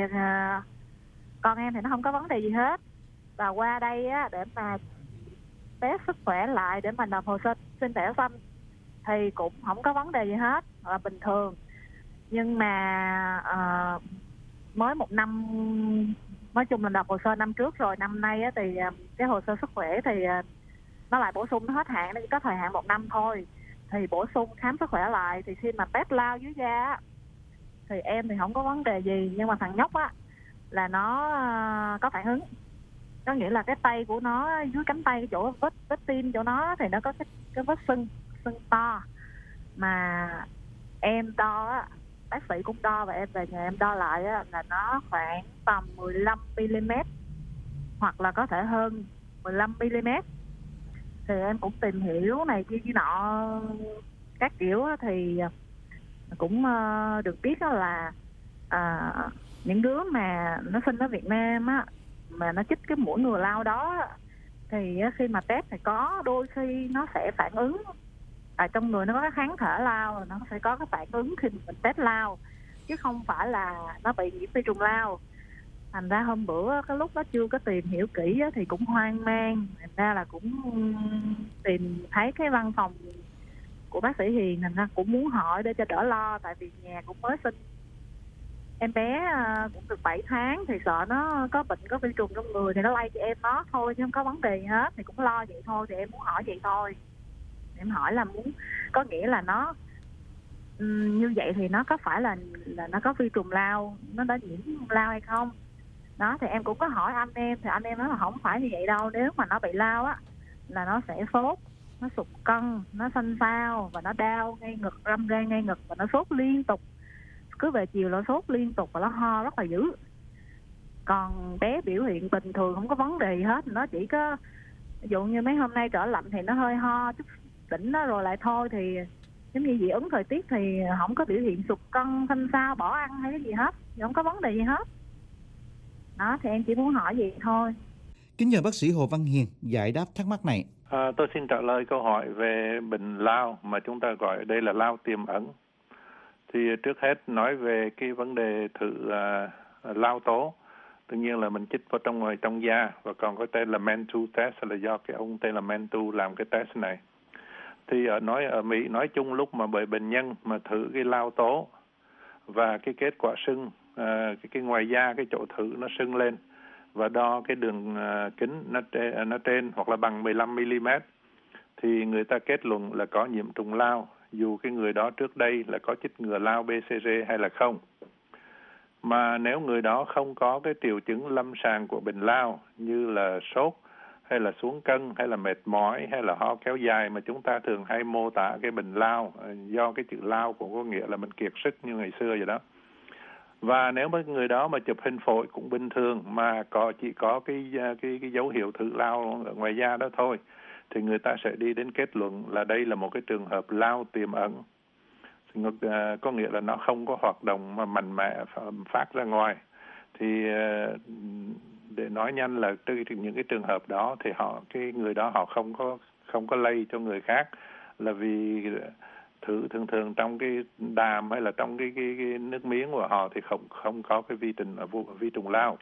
con em thì nó không có vấn đề gì hết. Và qua đây á, để mà test sức khỏe lại để mà nộp hồ sơ xin thẻ xanh thì cũng không có vấn đề gì hết, là bình thường. Nhưng mà mới một năm, nói chung là nộp hồ sơ năm trước rồi, năm nay á, thì cái hồ sơ sức khỏe thì nó lại bổ sung, nó hết hạn, nó chỉ có thời hạn 1 năm thôi. Thì bổ sung khám sức khỏe lại, thì khi mà test lao dưới da á, thì em thì không có vấn đề gì. Nhưng mà thằng nhóc á là nó có phản ứng. Có nghĩa là cái tay của nó, dưới cánh tay, cái chỗ vết tim chỗ nó thì nó có cái vết sưng to. Mà em đo á, bác sĩ cũng đo và em về nhà em đo lại á, là nó khoảng tầm 15mm hoặc là có thể hơn 15mm. Thì em cũng tìm hiểu này kia nọ các kiểu á, thì cũng được biết đó là những đứa mà nó sinh ở Việt Nam á, mà nó chích cái mũi ngừa lao đó thì khi mà test thì có đôi khi nó sẽ phản ứng, tại trong người nó có cái kháng thể lao, nó sẽ có cái phản ứng khi mình test lao, chứ không phải là nó bị nhiễm vi trùng lao. Thành ra hôm bữa cái lúc đó chưa có tìm hiểu kỹ á, thì cũng hoang mang, thành ra là cũng tìm thấy cái văn phòng của bác sĩ Hiền, thành ra cũng muốn hỏi để cho đỡ lo, tại vì nhà cũng mới sinh em bé cũng được 7 tháng, thì sợ nó có bệnh, có vi trùng trong người thì nó lây cho em nó thôi, chứ không có vấn đề gì hết. Thì cũng lo vậy thôi, thì em muốn hỏi vậy thôi. Em hỏi là muốn, có nghĩa là nó như vậy thì nó có phải là nó có vi trùng lao, nó đã nhiễm lao hay không đó. Thì em cũng có hỏi anh em, thì anh em nói là không phải như vậy đâu. Nếu mà nó bị lao á là nó sẽ sốt, nó sụt cân, nó xanh xao và nó đau ngay ngực, râm ran ngay ngực, và nó sốt liên tục, cứ về chiều nó sốt liên tục và nó ho rất là dữ. Còn bé biểu hiện bình thường, không có vấn đề gì hết. Nó chỉ có, ví dụ như mấy hôm nay trở lạnh thì nó hơi ho chút đỉnh nó rồi lại thôi. Thì giống như dị ứng thời tiết thì không có biểu hiện sụt cân, xanh xao, bỏ ăn hay cái gì hết, không có vấn đề gì hết đó. Thì em chỉ muốn hỏi gì thôi. Kính nhờ bác sĩ Hồ Văn Hiền giải đáp thắc mắc này. Tôi xin trả lời câu hỏi về bệnh lao mà chúng ta gọi ở đây là lao tiềm ẩn. Thì trước hết nói về cái vấn đề thử lao tố, Tự nhiên là mình chích vào trong da, và còn có tên là Mantoux test là do cái ông tên là Mantoux làm cái test này. Thì ở Mỹ nói chung lúc mà bệnh nhân mà thử cái lao tố và cái kết quả sưng, cái ngoài da cái chỗ thử nó sưng lên và đo cái đường kính nó trên hoặc là bằng 15 mm thì người ta kết luận là có nhiễm trùng lao, dù cái người đó trước đây là có chích ngừa lao BCG hay là không. Mà nếu người đó không có cái triệu chứng lâm sàng của bệnh lao như là sốt hay là xuống cân hay là mệt mỏi hay là ho kéo dài mà chúng ta thường hay mô tả cái bệnh lao, do cái chữ lao cũng có nghĩa là mình kiệt sức như ngày xưa vậy đó. Và nếu mà người đó mà chụp hình phổi cũng bình thường mà chỉ có cái dấu hiệu thử lao ở ngoài da đó thôi, thì người ta sẽ đi đến kết luận là đây là một cái trường hợp lao tiềm ẩn. Có nghĩa là nó không có hoạt động mà mạnh mẽ phát ra ngoài. Thì để nói nhanh là những cái trường hợp đó thì cái người đó họ không có lây cho người khác, là vì thường trong cái đàm hay là trong cái nước miếng của họ thì không có cái vi trùng lao.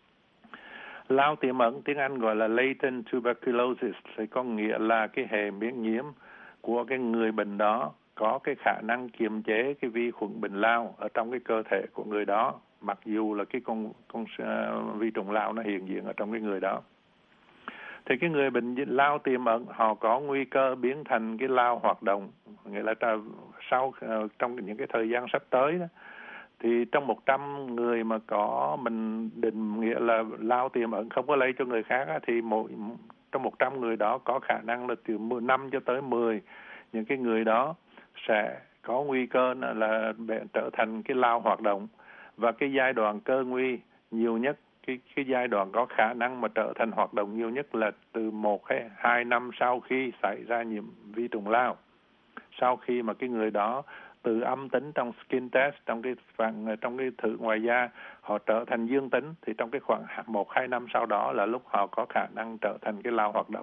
Lao tiềm ẩn tiếng Anh gọi là latent tuberculosis, thì có nghĩa là cái hệ miễn nhiễm của cái người bệnh đó có cái khả năng kiềm chế cái vi khuẩn bệnh lao ở trong cái cơ thể của người đó, mặc dù là cái con vi trùng lao nó hiện diện ở trong cái người đó. Thì cái người bệnh lao tiềm ẩn họ có nguy cơ biến thành cái lao hoạt động, nghĩa là trong những cái thời gian sắp tới đó, thì trong 100 người mà có mình định nghĩa là lao tiềm ẩn không có lây cho người khác thì trong 100 người đó có khả năng là từ 5 cho tới 10 những cái người đó sẽ có nguy cơ là trở thành cái lao hoạt động. Và cái giai đoạn cơ nguy nhiều nhất, cái giai đoạn có khả năng mà trở thành hoạt động nhiều nhất là từ 1 hay 2 năm sau khi xảy ra nhiễm vi trùng lao. Sau khi mà cái người đó từ âm tính trong skin test, trong cái thử ngoài da, họ trở thành dương tính, thì trong cái khoảng 1-2 năm sau đó là lúc họ có khả năng trở thành cái lao hoạt động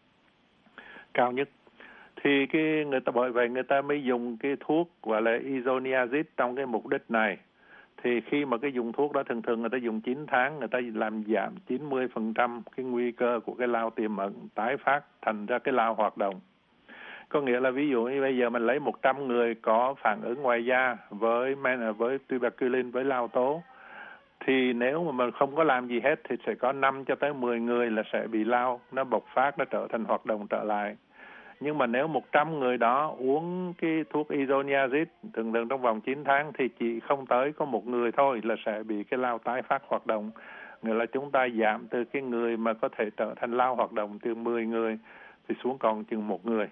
cao nhất. Thì bởi vậy người ta mới dùng cái thuốc gọi là isoniazid trong cái mục đích này. Thì khi mà cái dùng thuốc đó thường người ta dùng 9 tháng, người ta làm giảm 90% cái nguy cơ của cái lao tiềm ẩn tái phát thành ra cái lao hoạt động. Có nghĩa là ví dụ như bây giờ mình lấy 100 người có phản ứng ngoài da với tuberculin, với lao tố, thì nếu mà mình không có làm gì hết thì sẽ có 5 cho tới 10 người là sẽ bị lao, nó bộc phát, nó trở thành hoạt động trở lại. Nhưng mà nếu 100 người đó uống cái thuốc isoniazid thường trong vòng 9 tháng thì chỉ không tới có 1 người thôi là sẽ bị cái lao tái phát hoạt động. Nghĩa là chúng ta giảm từ cái người mà có thể trở thành lao hoạt động từ 10 người thì xuống còn chừng 1 người.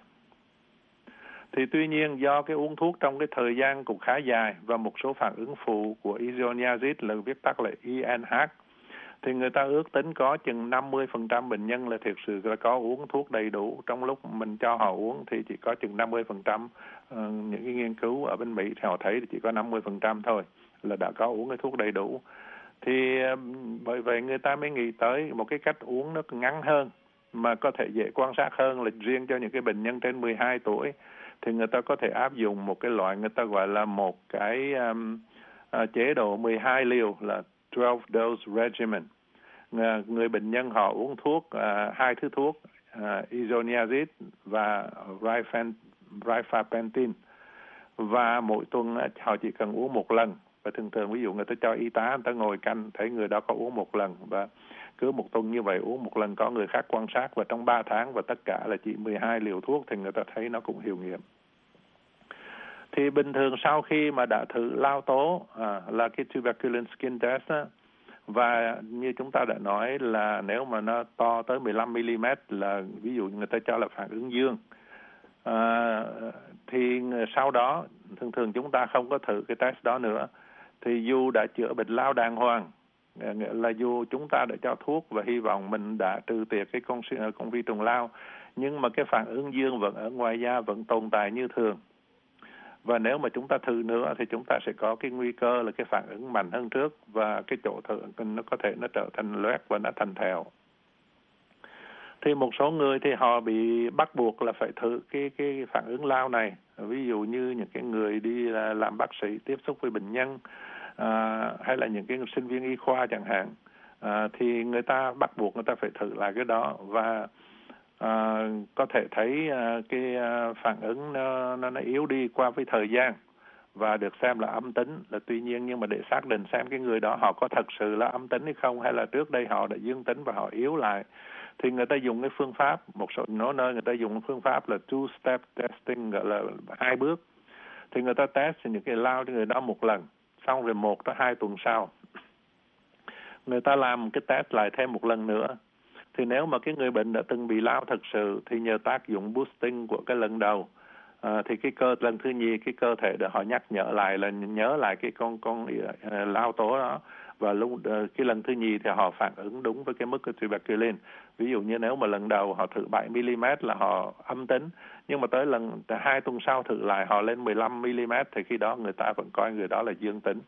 Thì tuy nhiên do cái uống thuốc trong cái thời gian cũng khá dài và một số phản ứng phụ của isoniazid là viết tắt là INH, thì người ta ước tính có chừng 50% bệnh nhân là thực sự là có uống thuốc đầy đủ. Trong lúc mình cho họ uống thì chỉ có chừng 50%, những cái nghiên cứu ở bên Mỹ thì họ thấy chỉ có 50% thôi là đã có uống cái thuốc đầy đủ. Thì bởi vậy người ta mới nghĩ tới một cái cách uống nó ngắn hơn mà có thể dễ quan sát hơn, là riêng cho những cái bệnh nhân trên 12 tuổi thì người ta có thể áp dụng một cái loại người ta gọi là một cái chế độ 12 liều là 12 dose regimen. Người bệnh nhân họ uống thuốc, 2 thứ thuốc, isoniazid và rifampicin, và mỗi tuần họ chỉ cần uống 1 lần. Và thường ví dụ người ta cho y tá người ta ngồi canh thấy người đó có uống 1 lần, và cứ 1 tuần như vậy uống 1 lần, có người khác quan sát, và trong 3 tháng và tất cả là chỉ 12 liều thuốc thì người ta thấy nó cũng hiệu nghiệm. Thì bình thường sau khi mà đã thử lao tố là cái tuberculin skin test á, và như chúng ta đã nói là nếu mà nó to tới 15 mm là ví dụ người ta cho là phản ứng dương, thì sau đó thường chúng ta không có thử cái test đó nữa. Thì dù đã chữa bệnh lao đàng hoàng, nghĩa là dù chúng ta đã cho thuốc và hy vọng mình đã trừ tiệt cái con vi trùng lao, nhưng mà cái phản ứng dương vẫn ở ngoài da vẫn tồn tại như thường. Và nếu mà chúng ta thử nữa thì chúng ta sẽ có cái nguy cơ là cái phản ứng mạnh hơn trước, và cái chỗ thử nó có thể nó trở thành loét và nó thành thèo. Thì một số người thì họ bị bắt buộc là phải thử cái phản ứng lao này. Ví dụ như những cái người đi làm bác sĩ tiếp xúc với bệnh nhân, hay là những cái sinh viên y khoa chẳng hạn. thì người ta bắt buộc người ta phải thử lại cái đó, và có thể thấy cái phản ứng nó yếu đi qua với thời gian và được xem là âm tính. Là tuy nhiên, nhưng mà để xác định xem cái người đó họ có thật sự là âm tính hay không, hay là trước đây họ đã dương tính và họ yếu lại, thì người ta dùng cái phương pháp, một số nơi người ta dùng phương pháp là two-step testing, gọi là 2 bước. Thì người ta test những cái lao cho người đó một lần, xong rồi 1 tới 2 tuần sau người ta làm cái test lại thêm một lần nữa. Thì nếu mà cái người bệnh đã từng bị lao thật sự thì nhờ tác dụng boosting của cái lần đầu, thì cái lần thứ nhì cái cơ thể để họ nhắc nhớ lại cái con lao tố đó, và lúc cái lần thứ nhì thì họ phản ứng đúng với cái mức của tuberculin. Ví dụ như nếu mà lần đầu họ thử 7 mm là họ âm tính, nhưng mà tới lần 2 tuần sau thử lại họ lên 15 mm, thì khi đó người ta vẫn coi người đó là dương tính.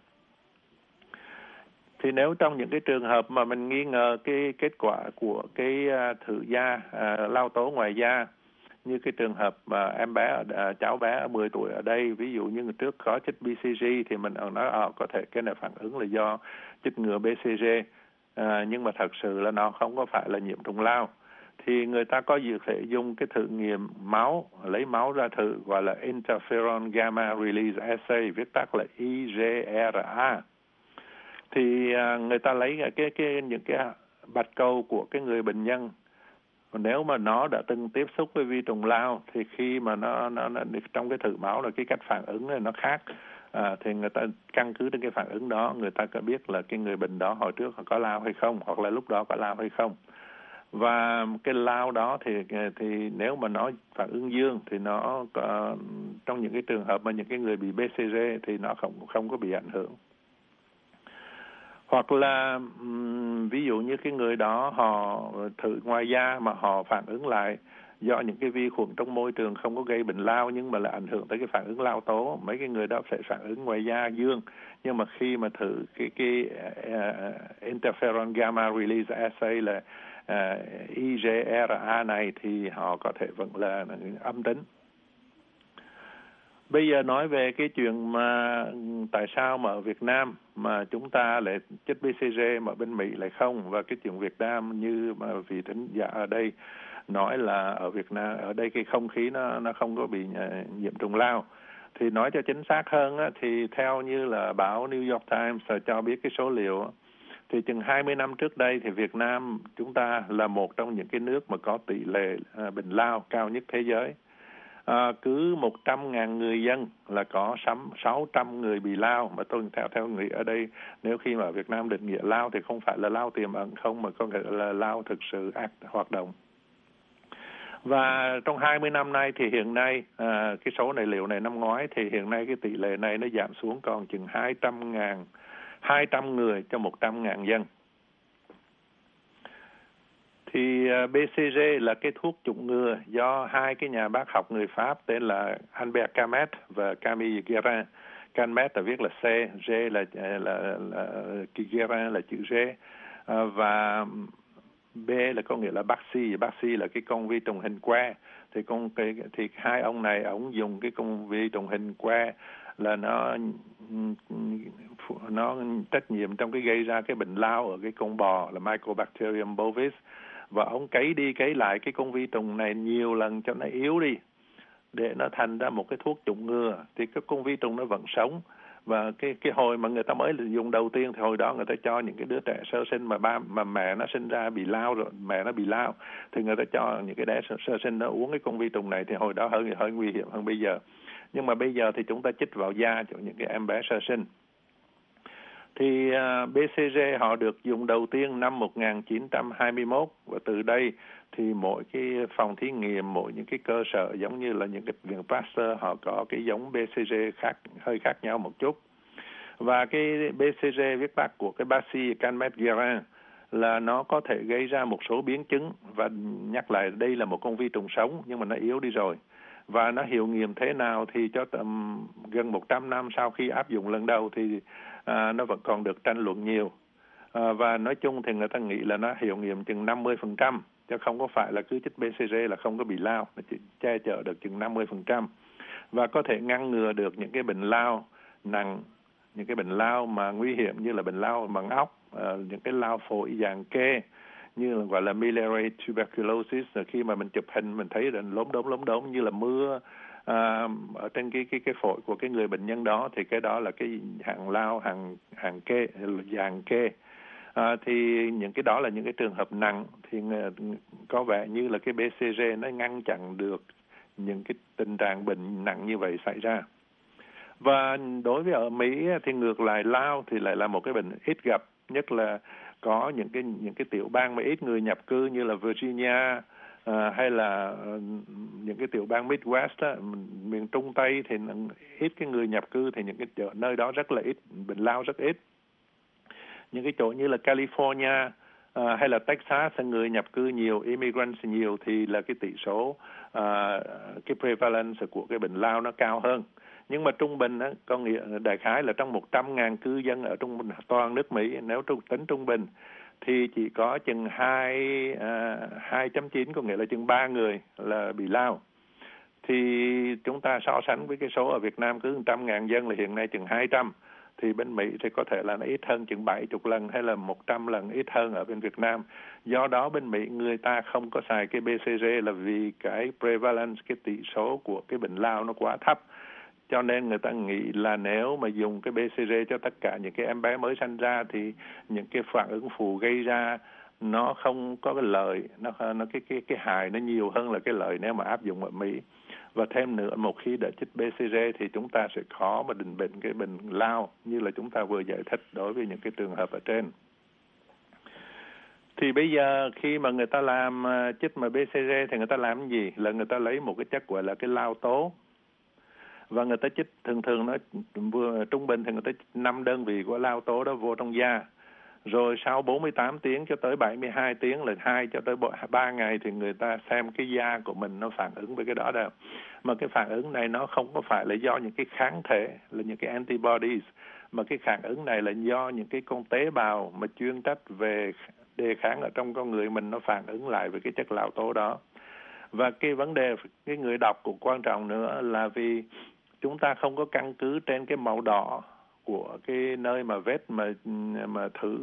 Thì nếu trong những cái trường hợp mà mình nghi ngờ cái kết quả của cái thử da lao tố ngoài da, như cái trường hợp mà cháu bé ở 10 tuổi ở đây, ví dụ như người trước có chích BCG thì mình nói có thể cái này phản ứng là do chích ngừa BCG, nhưng mà thật sự là nó không có phải là nhiễm trùng lao. Thì người ta có thể dùng cái thử nghiệm máu, lấy máu ra thử, gọi là interferon gamma release assay, viết tắt là IGRA. Thì người ta lấy những cái bạch cầu của cái người bệnh nhân, nếu mà nó đã từng tiếp xúc với vi trùng lao thì khi mà nó trong cái thử máu là cái cách phản ứng này nó khác, thì người ta căn cứ trên cái phản ứng đó người ta có biết là cái người bệnh đó hồi trước có lao hay không, hoặc là lúc đó có lao hay không. Và cái lao đó thì nếu mà nó phản ứng dương thì nó trong những cái trường hợp mà những cái người bị BCG thì nó không có bị ảnh hưởng. Hoặc là ví dụ như cái người đó họ thử ngoài da mà họ phản ứng lại do những cái vi khuẩn trong môi trường không có gây bệnh lao, nhưng mà là ảnh hưởng tới cái phản ứng lao tố. Mấy cái người đó sẽ phản ứng ngoài da dương, nhưng mà khi mà thử cái interferon gamma release assay là IGRA này thì họ có thể vẫn là âm tính. Bây giờ nói về cái chuyện mà tại sao mà ở Việt Nam mà chúng ta lại chích BCG mà bên Mỹ lại không, và cái chuyện Việt Nam như mà vị thính giả ở đây nói là ở Việt Nam ở đây cái không khí nó không có bị nhiễm trùng lao. Thì nói cho chính xác hơn á, thì theo như là báo New York Times cho biết cái số liệu, thì chừng 20 năm trước đây thì Việt Nam chúng ta là một trong những cái nước mà có tỷ lệ bệnh lao cao nhất thế giới. Cứ 100.000 người dân là có 600 người bị lao. Mà tôi theo nghĩ ở đây, nếu khi mà Việt Nam định nghĩa lao thì không phải là lao tiềm ẩn không, mà có nghĩa là lao thực sự hoạt động. Và trong 20 năm nay thì hiện nay cái số này liệu này năm ngoái thì hiện nay cái tỷ lệ này nó giảm xuống còn chừng 200 người cho 100.000 dân. Thì BCG là cái thuốc chủng ngừa do hai cái nhà bác học người Pháp tên là Albert Calmette và Camille Guérin. Calmette là viết là C, G là Guérin là chữ G, và B là có nghĩa là Baxi. Baxi là cái con vi trùng hình que. Thì hai ông này ông dùng cái con vi trùng hình que là nó trách nhiệm trong cái gây ra cái bệnh lao ở cái con bò là Mycobacterium bovis. Và ông cấy đi cấy lại cái con vi trùng này nhiều lần cho nó yếu đi để nó thành ra một cái thuốc chủng ngừa. Thì cái con vi trùng nó vẫn sống. Và cái hồi mà người ta mới dùng đầu tiên thì hồi đó người ta cho những cái đứa trẻ sơ sinh mà mẹ nó sinh ra bị lao rồi, mẹ nó bị lao, thì người ta cho những cái bé sơ sinh nó uống cái con vi trùng này, thì hồi đó hơi nguy hiểm hơn bây giờ. Nhưng mà bây giờ thì chúng ta chích vào da cho những cái em bé sơ sinh. Thì BCG họ được dùng đầu tiên năm 1921, và từ đây thì mỗi cái phòng thí nghiệm, mỗi những cái cơ sở giống như là những cái viện Pasteur họ có cái giống BCG hơi khác nhau một chút. Và cái BCG viết tắt của cái Baxi Calmette Guérin là nó có thể gây ra một số biến chứng, và nhắc lại đây là một con vi trùng sống nhưng mà nó yếu đi rồi. Và nó hiệu nghiệm thế nào thì cho tầm gần 100 năm sau khi áp dụng lần đầu thì nó vẫn còn được tranh luận nhiều. Và nói chung thì người ta nghĩ là nó hiệu nghiệm chừng 50%, chứ không có phải là cứ chích BCG là không có bị lao, nó chỉ che chở được chừng 50%. Và có thể ngăn ngừa được những cái bệnh lao nặng, những cái bệnh lao mà nguy hiểm như là bệnh lao bằng óc, những cái lao phổi dạng kê như là gọi là miliary tuberculosis. Rồi khi mà mình chụp hình mình thấy là lốm đốm như là mưa ở trên cái phổi của cái người bệnh nhân đó, thì cái đó là cái hàng lao hàng kê, dạng kê. Thì những cái đó là những cái trường hợp nặng, thì có vẻ như là cái BCG nó ngăn chặn được những cái tình trạng bệnh nặng như vậy xảy ra. Và đối với ở Mỹ thì ngược lại, lao thì lại là một cái bệnh ít gặp, nhất là có những cái tiểu bang mà ít người nhập cư như là Virginia, hay là những cái tiểu bang Midwest á, miền Trung Tây thì ít cái người nhập cư, thì những cái nơi đó rất là ít bệnh lao, rất ít. Những cái chỗ như là California hay là Texas, người nhập cư nhiều, immigrants nhiều, thì là cái tỷ số cái prevalence của cái bệnh lao nó cao hơn. Nhưng mà trung bình á, có nghĩa đại khái là trong 100.000 cư dân ở trong toàn nước Mỹ, nếu tính trung bình thì chỉ có chừng 2.9, có nghĩa là chừng 3 người là bị lao. Thì chúng ta so sánh với cái số ở Việt Nam cứ 100.000 dân là hiện nay chừng 200, thì bên Mỹ thì có thể là nó ít hơn chừng 70 lần hay là 100 lần ít hơn ở bên Việt Nam. Do đó bên Mỹ người ta không có xài cái BCG là vì cái prevalence, cái tỷ số của cái bệnh lao nó quá thấp. Cho nên người ta nghĩ là nếu mà dùng cái BCG cho tất cả những cái em bé mới sinh ra thì những cái phản ứng phụ gây ra nó không có cái lợi, nó cái hại nó nhiều hơn là cái lợi nếu mà áp dụng ở Mỹ. Và thêm nữa, một khi đã chích BCG thì chúng ta sẽ khó mà định bệnh cái bệnh lao như là chúng ta vừa giải thích đối với những cái trường hợp ở trên. Thì bây giờ khi mà người ta làm chích mà BCG thì người ta làm cái gì? Là người ta lấy một cái chất gọi là cái lao tố, và người ta chích thường nó vừa trung bình thì người ta chích 5 đơn vị của lao tố đó vô trong da. Rồi sau 48 tiếng cho tới 72 tiếng là 2 cho tới 3 ngày thì người ta xem cái da của mình nó phản ứng với cái đó đâu. Mà cái phản ứng này nó không có phải là do những cái kháng thể, là những cái antibodies, mà cái phản ứng này là do những cái con tế bào mà chuyên trách về đề kháng ở trong con người mình nó phản ứng lại với cái chất lao tố đó. Và cái vấn đề cái người đọc cũng quan trọng nữa là vì chúng ta không có căn cứ trên cái màu đỏ của cái nơi mà vết mà thử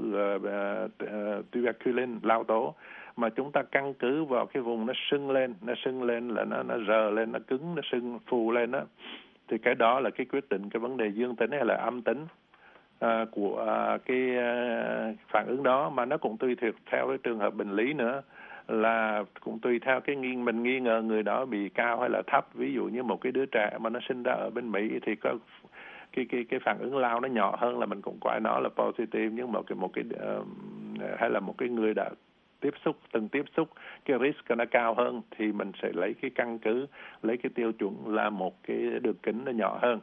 tuberculin lao tố, mà chúng ta căn cứ vào cái vùng nó sưng lên là nó rờ lên, nó cứng, nó sưng phù lên đó, thì cái đó là cái quyết định cái vấn đề dương tính hay là âm tính của cái phản ứng đó. Mà nó cũng tùy thuộc theo cái trường hợp bệnh lý nữa, là cũng tùy theo cái mình nghi ngờ người đó bị cao hay là thấp. Ví dụ như một cái đứa trẻ mà nó sinh ra ở bên Mỹ thì có cái phản ứng lao nó nhỏ hơn là mình cũng coi nó là positive, nhưng mà một cái hay là một cái người đã từng tiếp xúc cái risk nó cao hơn thì mình sẽ lấy cái căn cứ, lấy cái tiêu chuẩn là một cái đường kính nó nhỏ hơn.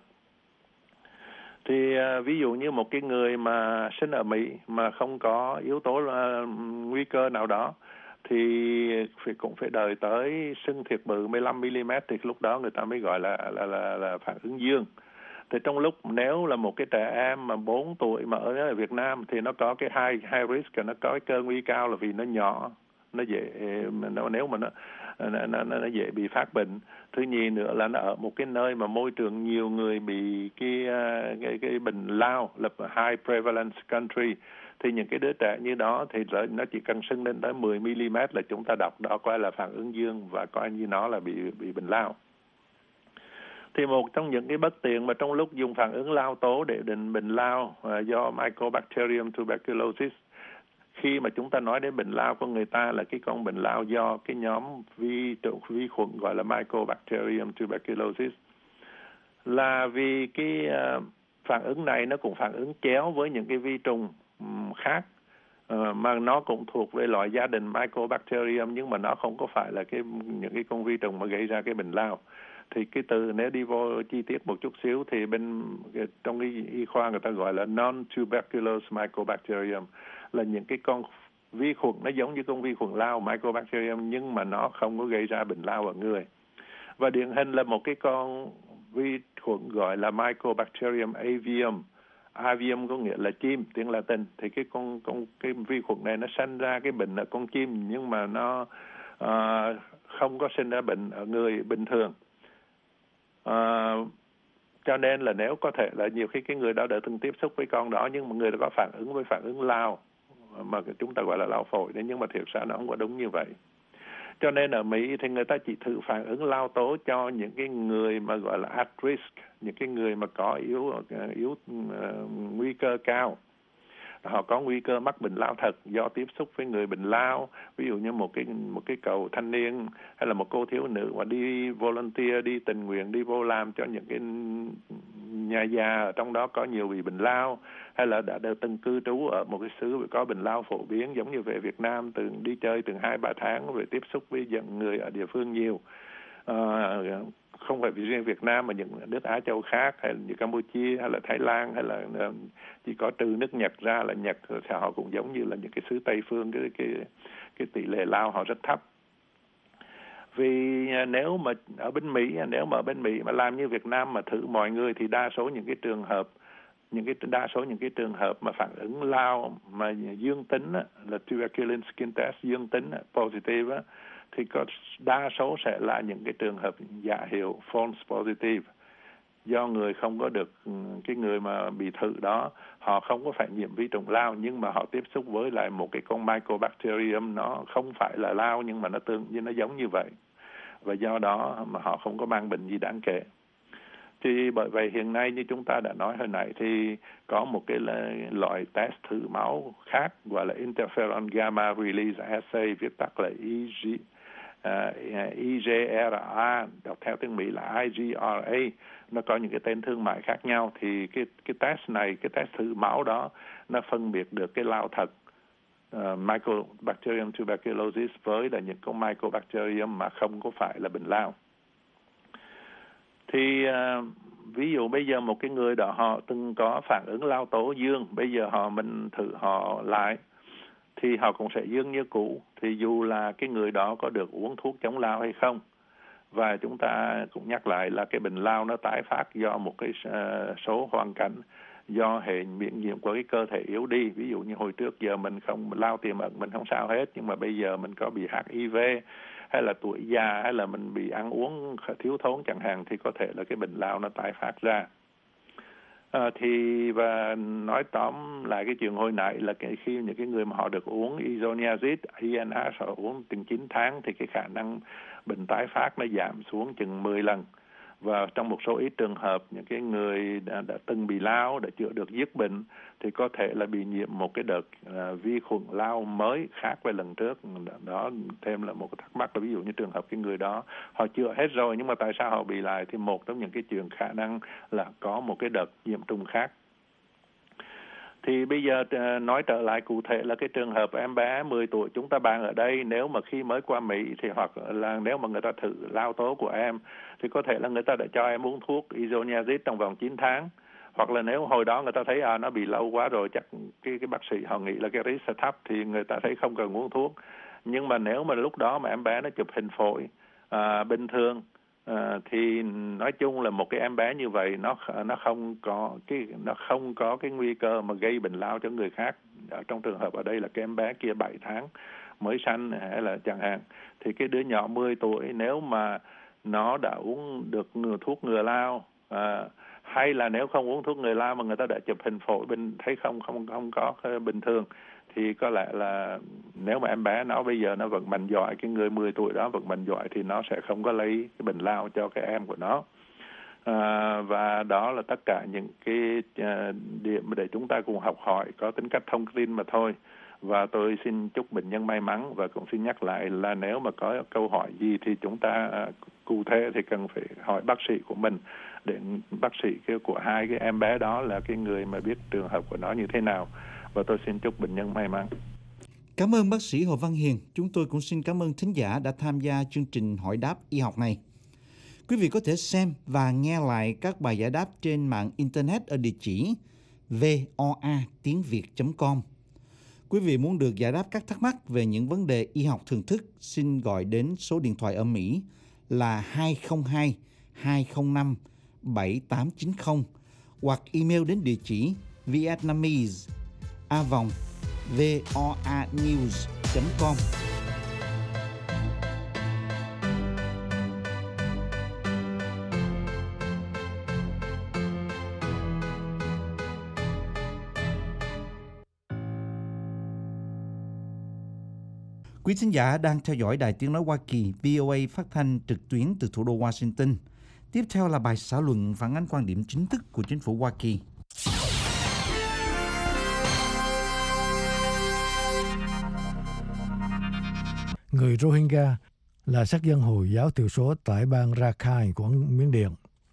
Thì ví dụ như một cái người mà sinh ở Mỹ mà không có yếu tố nguy cơ nào đó thì cũng phải đợi tới sưng thiệt bự 15 mm thì lúc đó người ta mới gọi là phản ứng dương. Thì trong lúc nếu là một cái trẻ em mà 4 tuổi mà ở Việt Nam thì nó có cái high risk, nó có cái cơ nguy cao là vì nó nhỏ, nó dễ nếu mà nó dễ bị phát bệnh. Thứ nhì nữa là nó ở một cái nơi mà môi trường nhiều người bị cái bệnh lao, là high prevalence country, thì những cái đứa trẻ như đó thì nó chỉ cần sưng lên tới 10 mm là chúng ta đọc đó coi là phản ứng dương và coi như nó là bị bệnh lao. Thì một trong những cái bất tiện mà trong lúc dùng phản ứng lao tố để định bệnh lao do Mycobacterium tuberculosis, khi mà chúng ta nói đến bệnh lao của người ta là cái con bệnh lao do cái nhóm vi khuẩn gọi là Mycobacterium tuberculosis, là vì cái phản ứng này nó cũng phản ứng chéo với những cái vi trùng khác mà nó cũng thuộc về loại gia đình Mycobacterium, nhưng mà nó không có phải là những cái con vi trùng mà gây ra cái bệnh lao. Thì cái từ nếu đi vô chi tiết một chút xíu thì trong cái y khoa người ta gọi là non-tuberculous Mycobacterium, là những cái con vi khuẩn nó giống như con vi khuẩn lao Mycobacterium nhưng mà nó không có gây ra bệnh lao ở người. Và điển hình là một cái con vi khuẩn gọi là Mycobacterium avium. Avium có nghĩa là chim, tiếng Latin. Thì cái vi khuẩn này nó sinh ra cái bệnh ở con chim nhưng mà nó không có sinh ra bệnh ở người bình thường. Cho nên là nếu có thể là nhiều khi cái người đó đã từng tiếp xúc với con đó nhưng mà người đó có phản ứng với phản ứng lao mà chúng ta gọi là lao phổi đấy, nhưng mà thiệt ra nó không có đúng như vậy. Cho nên ở Mỹ thì người ta chỉ thử phản ứng lao tố cho những cái người mà gọi là at risk, những cái người mà có nguy cơ cao. Họ có nguy cơ mắc bệnh lao thật do tiếp xúc với người bệnh lao, ví dụ như một cái cậu thanh niên hay là một cô thiếu nữ mà đi volunteer, đi tình nguyện đi vô làm cho những cái nhà già ở trong đó có nhiều bị bệnh lao, hay là đã từng cư trú ở một cái xứ có bệnh lao phổ biến, giống như về Việt Nam từng đi chơi từng 2-3 tháng rồi tiếp xúc với những người ở địa phương nhiều. Không phải riêng Việt Nam mà những nước Á Châu khác, hay như Campuchia hay là Thái Lan, hay là chỉ có trừ nước Nhật ra là Nhật thì họ cũng giống như là những cái xứ Tây phương, cái tỷ lệ lao họ rất thấp. Vì nếu mà ở bên Mỹ mà làm như Việt Nam mà thử mọi người thì đa số những cái trường hợp mà phản ứng lao mà dương tính là tuberculin skin test dương tính positive thì có đa số sẽ là những cái trường hợp giả hiệu false positive, do người không có được, cái người mà bị thử đó họ không có phải nhiễm vi trùng lao, nhưng mà họ tiếp xúc với lại một cái con Mycobacterium, nó không phải là lao nhưng mà nó giống như vậy, và do đó mà họ không có mang bệnh gì đáng kể. Thì bởi vậy hiện nay như chúng ta đã nói hồi nãy thì có một cái loại test thử máu khác gọi là interferon gamma release assay, viết tắt là IGRA, đọc theo tiếng Mỹ là IGRA. Nó có những cái tên thương mại khác nhau. Thì cái test này, cái test thử máu đó, nó phân biệt được cái lao thật Mycobacterium tuberculosis với là những con Mycobacterium mà không có phải là bệnh lao. Thì ví dụ bây giờ một cái người đó họ từng có phản ứng lao tố dương, bây giờ mình thử họ lại thì họ cũng sẽ dương như cũ, thì dù là cái người đó có được uống thuốc chống lao hay không. Và chúng ta cũng nhắc lại là cái bệnh lao nó tái phát do một cái số hoàn cảnh, do hệ miễn nhiễm của cái cơ thể yếu đi. Ví dụ như hồi trước giờ mình không lao tiềm ẩn, mình không sao hết, nhưng mà bây giờ mình có bị HIV hay là tuổi già hay là mình bị ăn uống thiếu thốn chẳng hạn, thì có thể là cái bệnh lao nó tái phát ra. Và nói tóm lại cái chuyện hồi nãy là khi những cái người mà họ được uống isoniazid, INH họ uống từng 9 tháng thì cái khả năng bệnh tái phát nó giảm xuống chừng 10 lần. Và trong một số ít trường hợp những cái người đã từng bị lao, đã chữa được dứt bệnh thì có thể là bị nhiễm một cái đợt vi khuẩn lao mới khác với lần trước. Đó thêm là một cái thắc mắc là ví dụ như trường hợp cái người đó họ chữa hết rồi nhưng mà tại sao họ bị lại, thì một trong những cái chuyện khả năng là có một cái đợt nhiễm trùng khác. Thì bây giờ nói trở lại cụ thể là cái trường hợp em bé 10 tuổi chúng ta bàn ở đây, nếu mà khi mới qua Mỹ thì hoặc là nếu mà người ta thử lao tố của em thì có thể là người ta đã cho em uống thuốc isoniazid trong vòng 9 tháng. Hoặc là nếu hồi đó người ta thấy nó bị lâu quá rồi, chắc cái bác sĩ họ nghĩ là cái risk thấp thì người ta thấy không cần uống thuốc. Nhưng mà nếu mà lúc đó mà em bé nó chụp hình phổi bình thường, thì nói chung là một cái em bé như vậy nó không có cái nguy cơ mà gây bệnh lao cho người khác. Trong trường hợp ở đây là cái em bé kia 7 tháng mới sanh hay là chẳng hạn, thì cái đứa nhỏ 10 tuổi nếu mà nó đã uống được thuốc ngừa lao, hay là nếu không uống thuốc ngừa lao mà người ta đã chụp hình phổi thấy không có bình thường, thì có lẽ là nếu mà em bé nó bây giờ nó vẫn mạnh giỏi, cái người 10 tuổi đó vẫn mạnh giỏi thì nó sẽ không có lấy cái bệnh lao cho cái em của nó. Và đó là tất cả những cái điểm để chúng ta cùng học hỏi, có tính cách thông tin mà thôi. Và tôi xin chúc bệnh nhân may mắn, và cũng xin nhắc lại là nếu mà có câu hỏi gì thì chúng ta cụ thể thì cần phải hỏi bác sĩ của mình, để bác sĩ của hai cái em bé đó là cái người mà biết trường hợp của nó như thế nào. Và tôi xin chúc bệnh nhân may mắn. Cảm ơn bác sĩ Hồ Văn Hiền. Chúng tôi cũng xin cảm ơn thính giả đã tham gia chương trình hỏi đáp y học này. Quý vị có thể xem và nghe lại các bài giải đáp trên mạng Internet ở địa chỉ voatiengviet.com. Quý vị muốn được giải đáp các thắc mắc về những vấn đề y học thường thức, xin gọi đến số điện thoại ở Mỹ là 202 205 7890 hoặc email đến địa chỉ vietnamese@voanews.com. Quý thính giả đang theo dõi Đài Tiếng Nói Hoa Kỳ VOA phát thanh trực tuyến từ thủ đô Washington. Tiếp theo là bài xã luận phản ánh quan điểm chính thức của chính phủ Hoa Kỳ. Người Rohingya là sắc dân Hồi giáo thiểu số tại bang Rakhine của Miến Điện.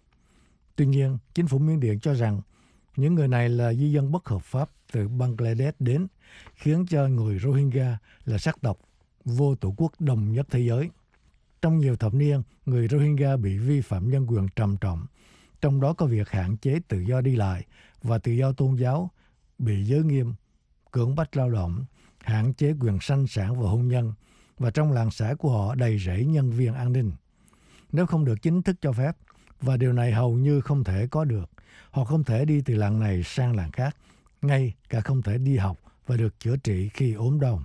Tuy nhiên, chính phủ Miến Điện cho rằng những người này là di dân bất hợp pháp từ Bangladesh đến, khiến cho người Rohingya là sắc tộc vô tổ quốc đồng nhất thế giới. Trong nhiều thập niên, người Rohingya bị vi phạm nhân quyền trầm trọng, trong đó có việc hạn chế tự do đi lại và tự do tôn giáo bị giới nghiêm, cưỡng bách lao động, hạn chế quyền sanh sản và hôn nhân, và trong làng xã của họ đầy rẫy nhân viên an ninh. Nếu không được chính thức cho phép, và điều này hầu như không thể có được, họ không thể đi từ làng này sang làng khác, ngay cả không thể đi học và được chữa trị khi ốm đau.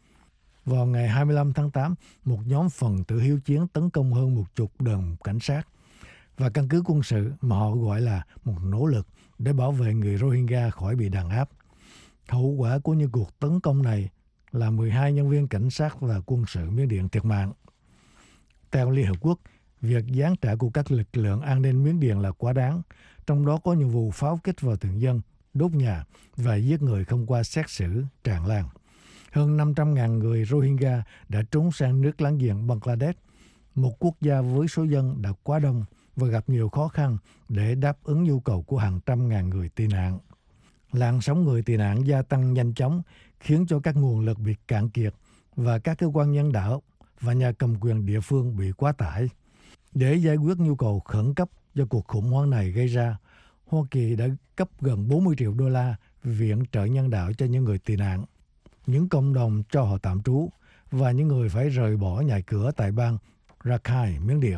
Vào ngày 25 tháng 8, một nhóm phần tử hiếu chiến tấn công hơn 10 đồn cảnh sát và căn cứ quân sự mà họ gọi là một nỗ lực để bảo vệ người Rohingya khỏi bị đàn áp. Hậu quả của những cuộc tấn công này là 12 nhân viên cảnh sát và quân sự Miến Điện thiệt mạng. Theo Liên Hợp Quốc, việc giáng trả của các lực lượng an ninh Miến Điện là quá đáng, trong đó có những vụ pháo kích vào thường dân, đốt nhà và giết người không qua xét xử tràn lan. Hơn 500.000 người Rohingya đã trốn sang nước láng giềng Bangladesh, một quốc gia với số dân đã quá đông và gặp nhiều khó khăn để đáp ứng nhu cầu của hàng trăm ngàn người tị nạn. Làn sóng người tị nạn gia tăng nhanh chóng, khiến cho các nguồn lực bị cạn kiệt và các cơ quan nhân đạo và nhà cầm quyền địa phương bị quá tải. Để giải quyết nhu cầu khẩn cấp do cuộc khủng hoảng này gây ra, Hoa Kỳ đã cấp gần 40 triệu đô la viện trợ nhân đạo cho những người tị nạn, những cộng đồng cho họ tạm trú và những người phải rời bỏ nhà cửa tại bang Rakhine, Miến Điện.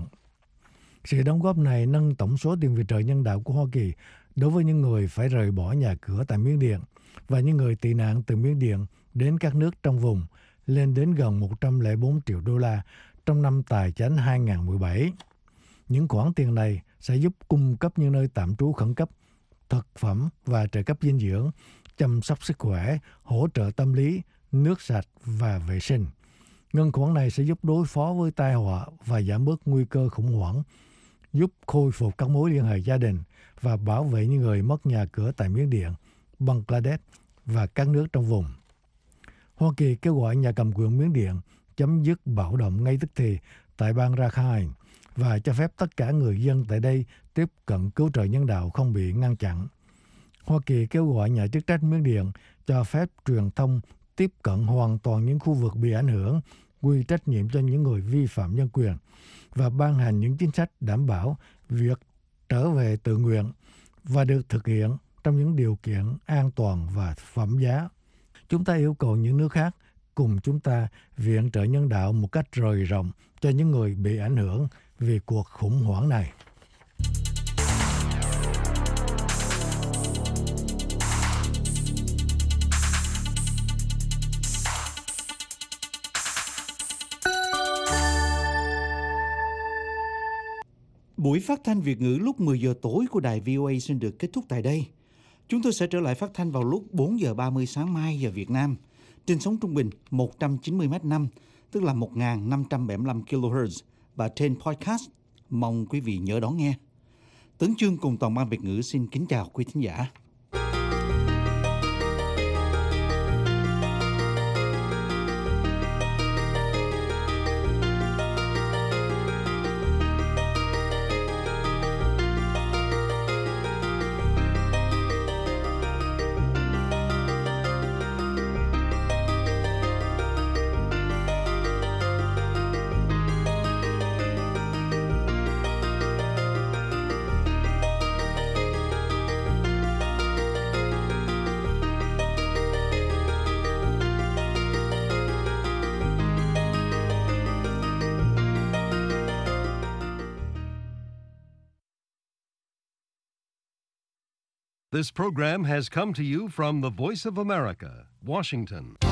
Sự đóng góp này nâng tổng số tiền viện trợ nhân đạo của Hoa Kỳ đối với những người phải rời bỏ nhà cửa tại Miến Điện và những người tị nạn từ Miến Điện đến các nước trong vùng lên đến gần 104 triệu đô la trong năm tài chánh 2017. Những khoản tiền này sẽ giúp cung cấp những nơi tạm trú khẩn cấp, thực phẩm và trợ cấp dinh dưỡng, chăm sóc sức khỏe, hỗ trợ tâm lý, nước sạch và vệ sinh. Ngân khoản này sẽ giúp đối phó với tai họa và giảm bớt nguy cơ khủng hoảng, giúp khôi phục các mối liên hệ gia đình và bảo vệ những người mất nhà cửa tại Miến Điện, Bangladesh và các nước trong vùng. Hoa Kỳ kêu gọi nhà cầm quyền Miến Điện chấm dứt bạo động ngay tức thì tại bang Rakhine và cho phép tất cả người dân tại đây tiếp cận cứu trợ nhân đạo không bị ngăn chặn. Hoa Kỳ kêu gọi nhà chức trách Miến Điện cho phép truyền thông tiếp cận hoàn toàn những khu vực bị ảnh hưởng, quy trách nhiệm cho những người vi phạm nhân quyền và ban hành những chính sách đảm bảo việc trở về tự nguyện và được thực hiện trong những điều kiện an toàn và phẩm giá. Chúng ta yêu cầu những nước khác cùng chúng ta viện trợ nhân đạo một cách rời rộng cho những người bị ảnh hưởng vì cuộc khủng hoảng này. Buổi phát thanh Việt ngữ lúc 10 giờ tối của đài VOA xin được kết thúc tại đây. Chúng tôi sẽ trở lại phát thanh vào lúc 4 giờ 30 sáng mai giờ Việt Nam, trên sóng trung bình 190 m5, tức là 1.575 kHz và trên podcast. Mong quý vị nhớ đón nghe. Tấn Chương cùng toàn ban Việt ngữ xin kính chào quý thính giả. This program has come to you from the Voice of America, Washington.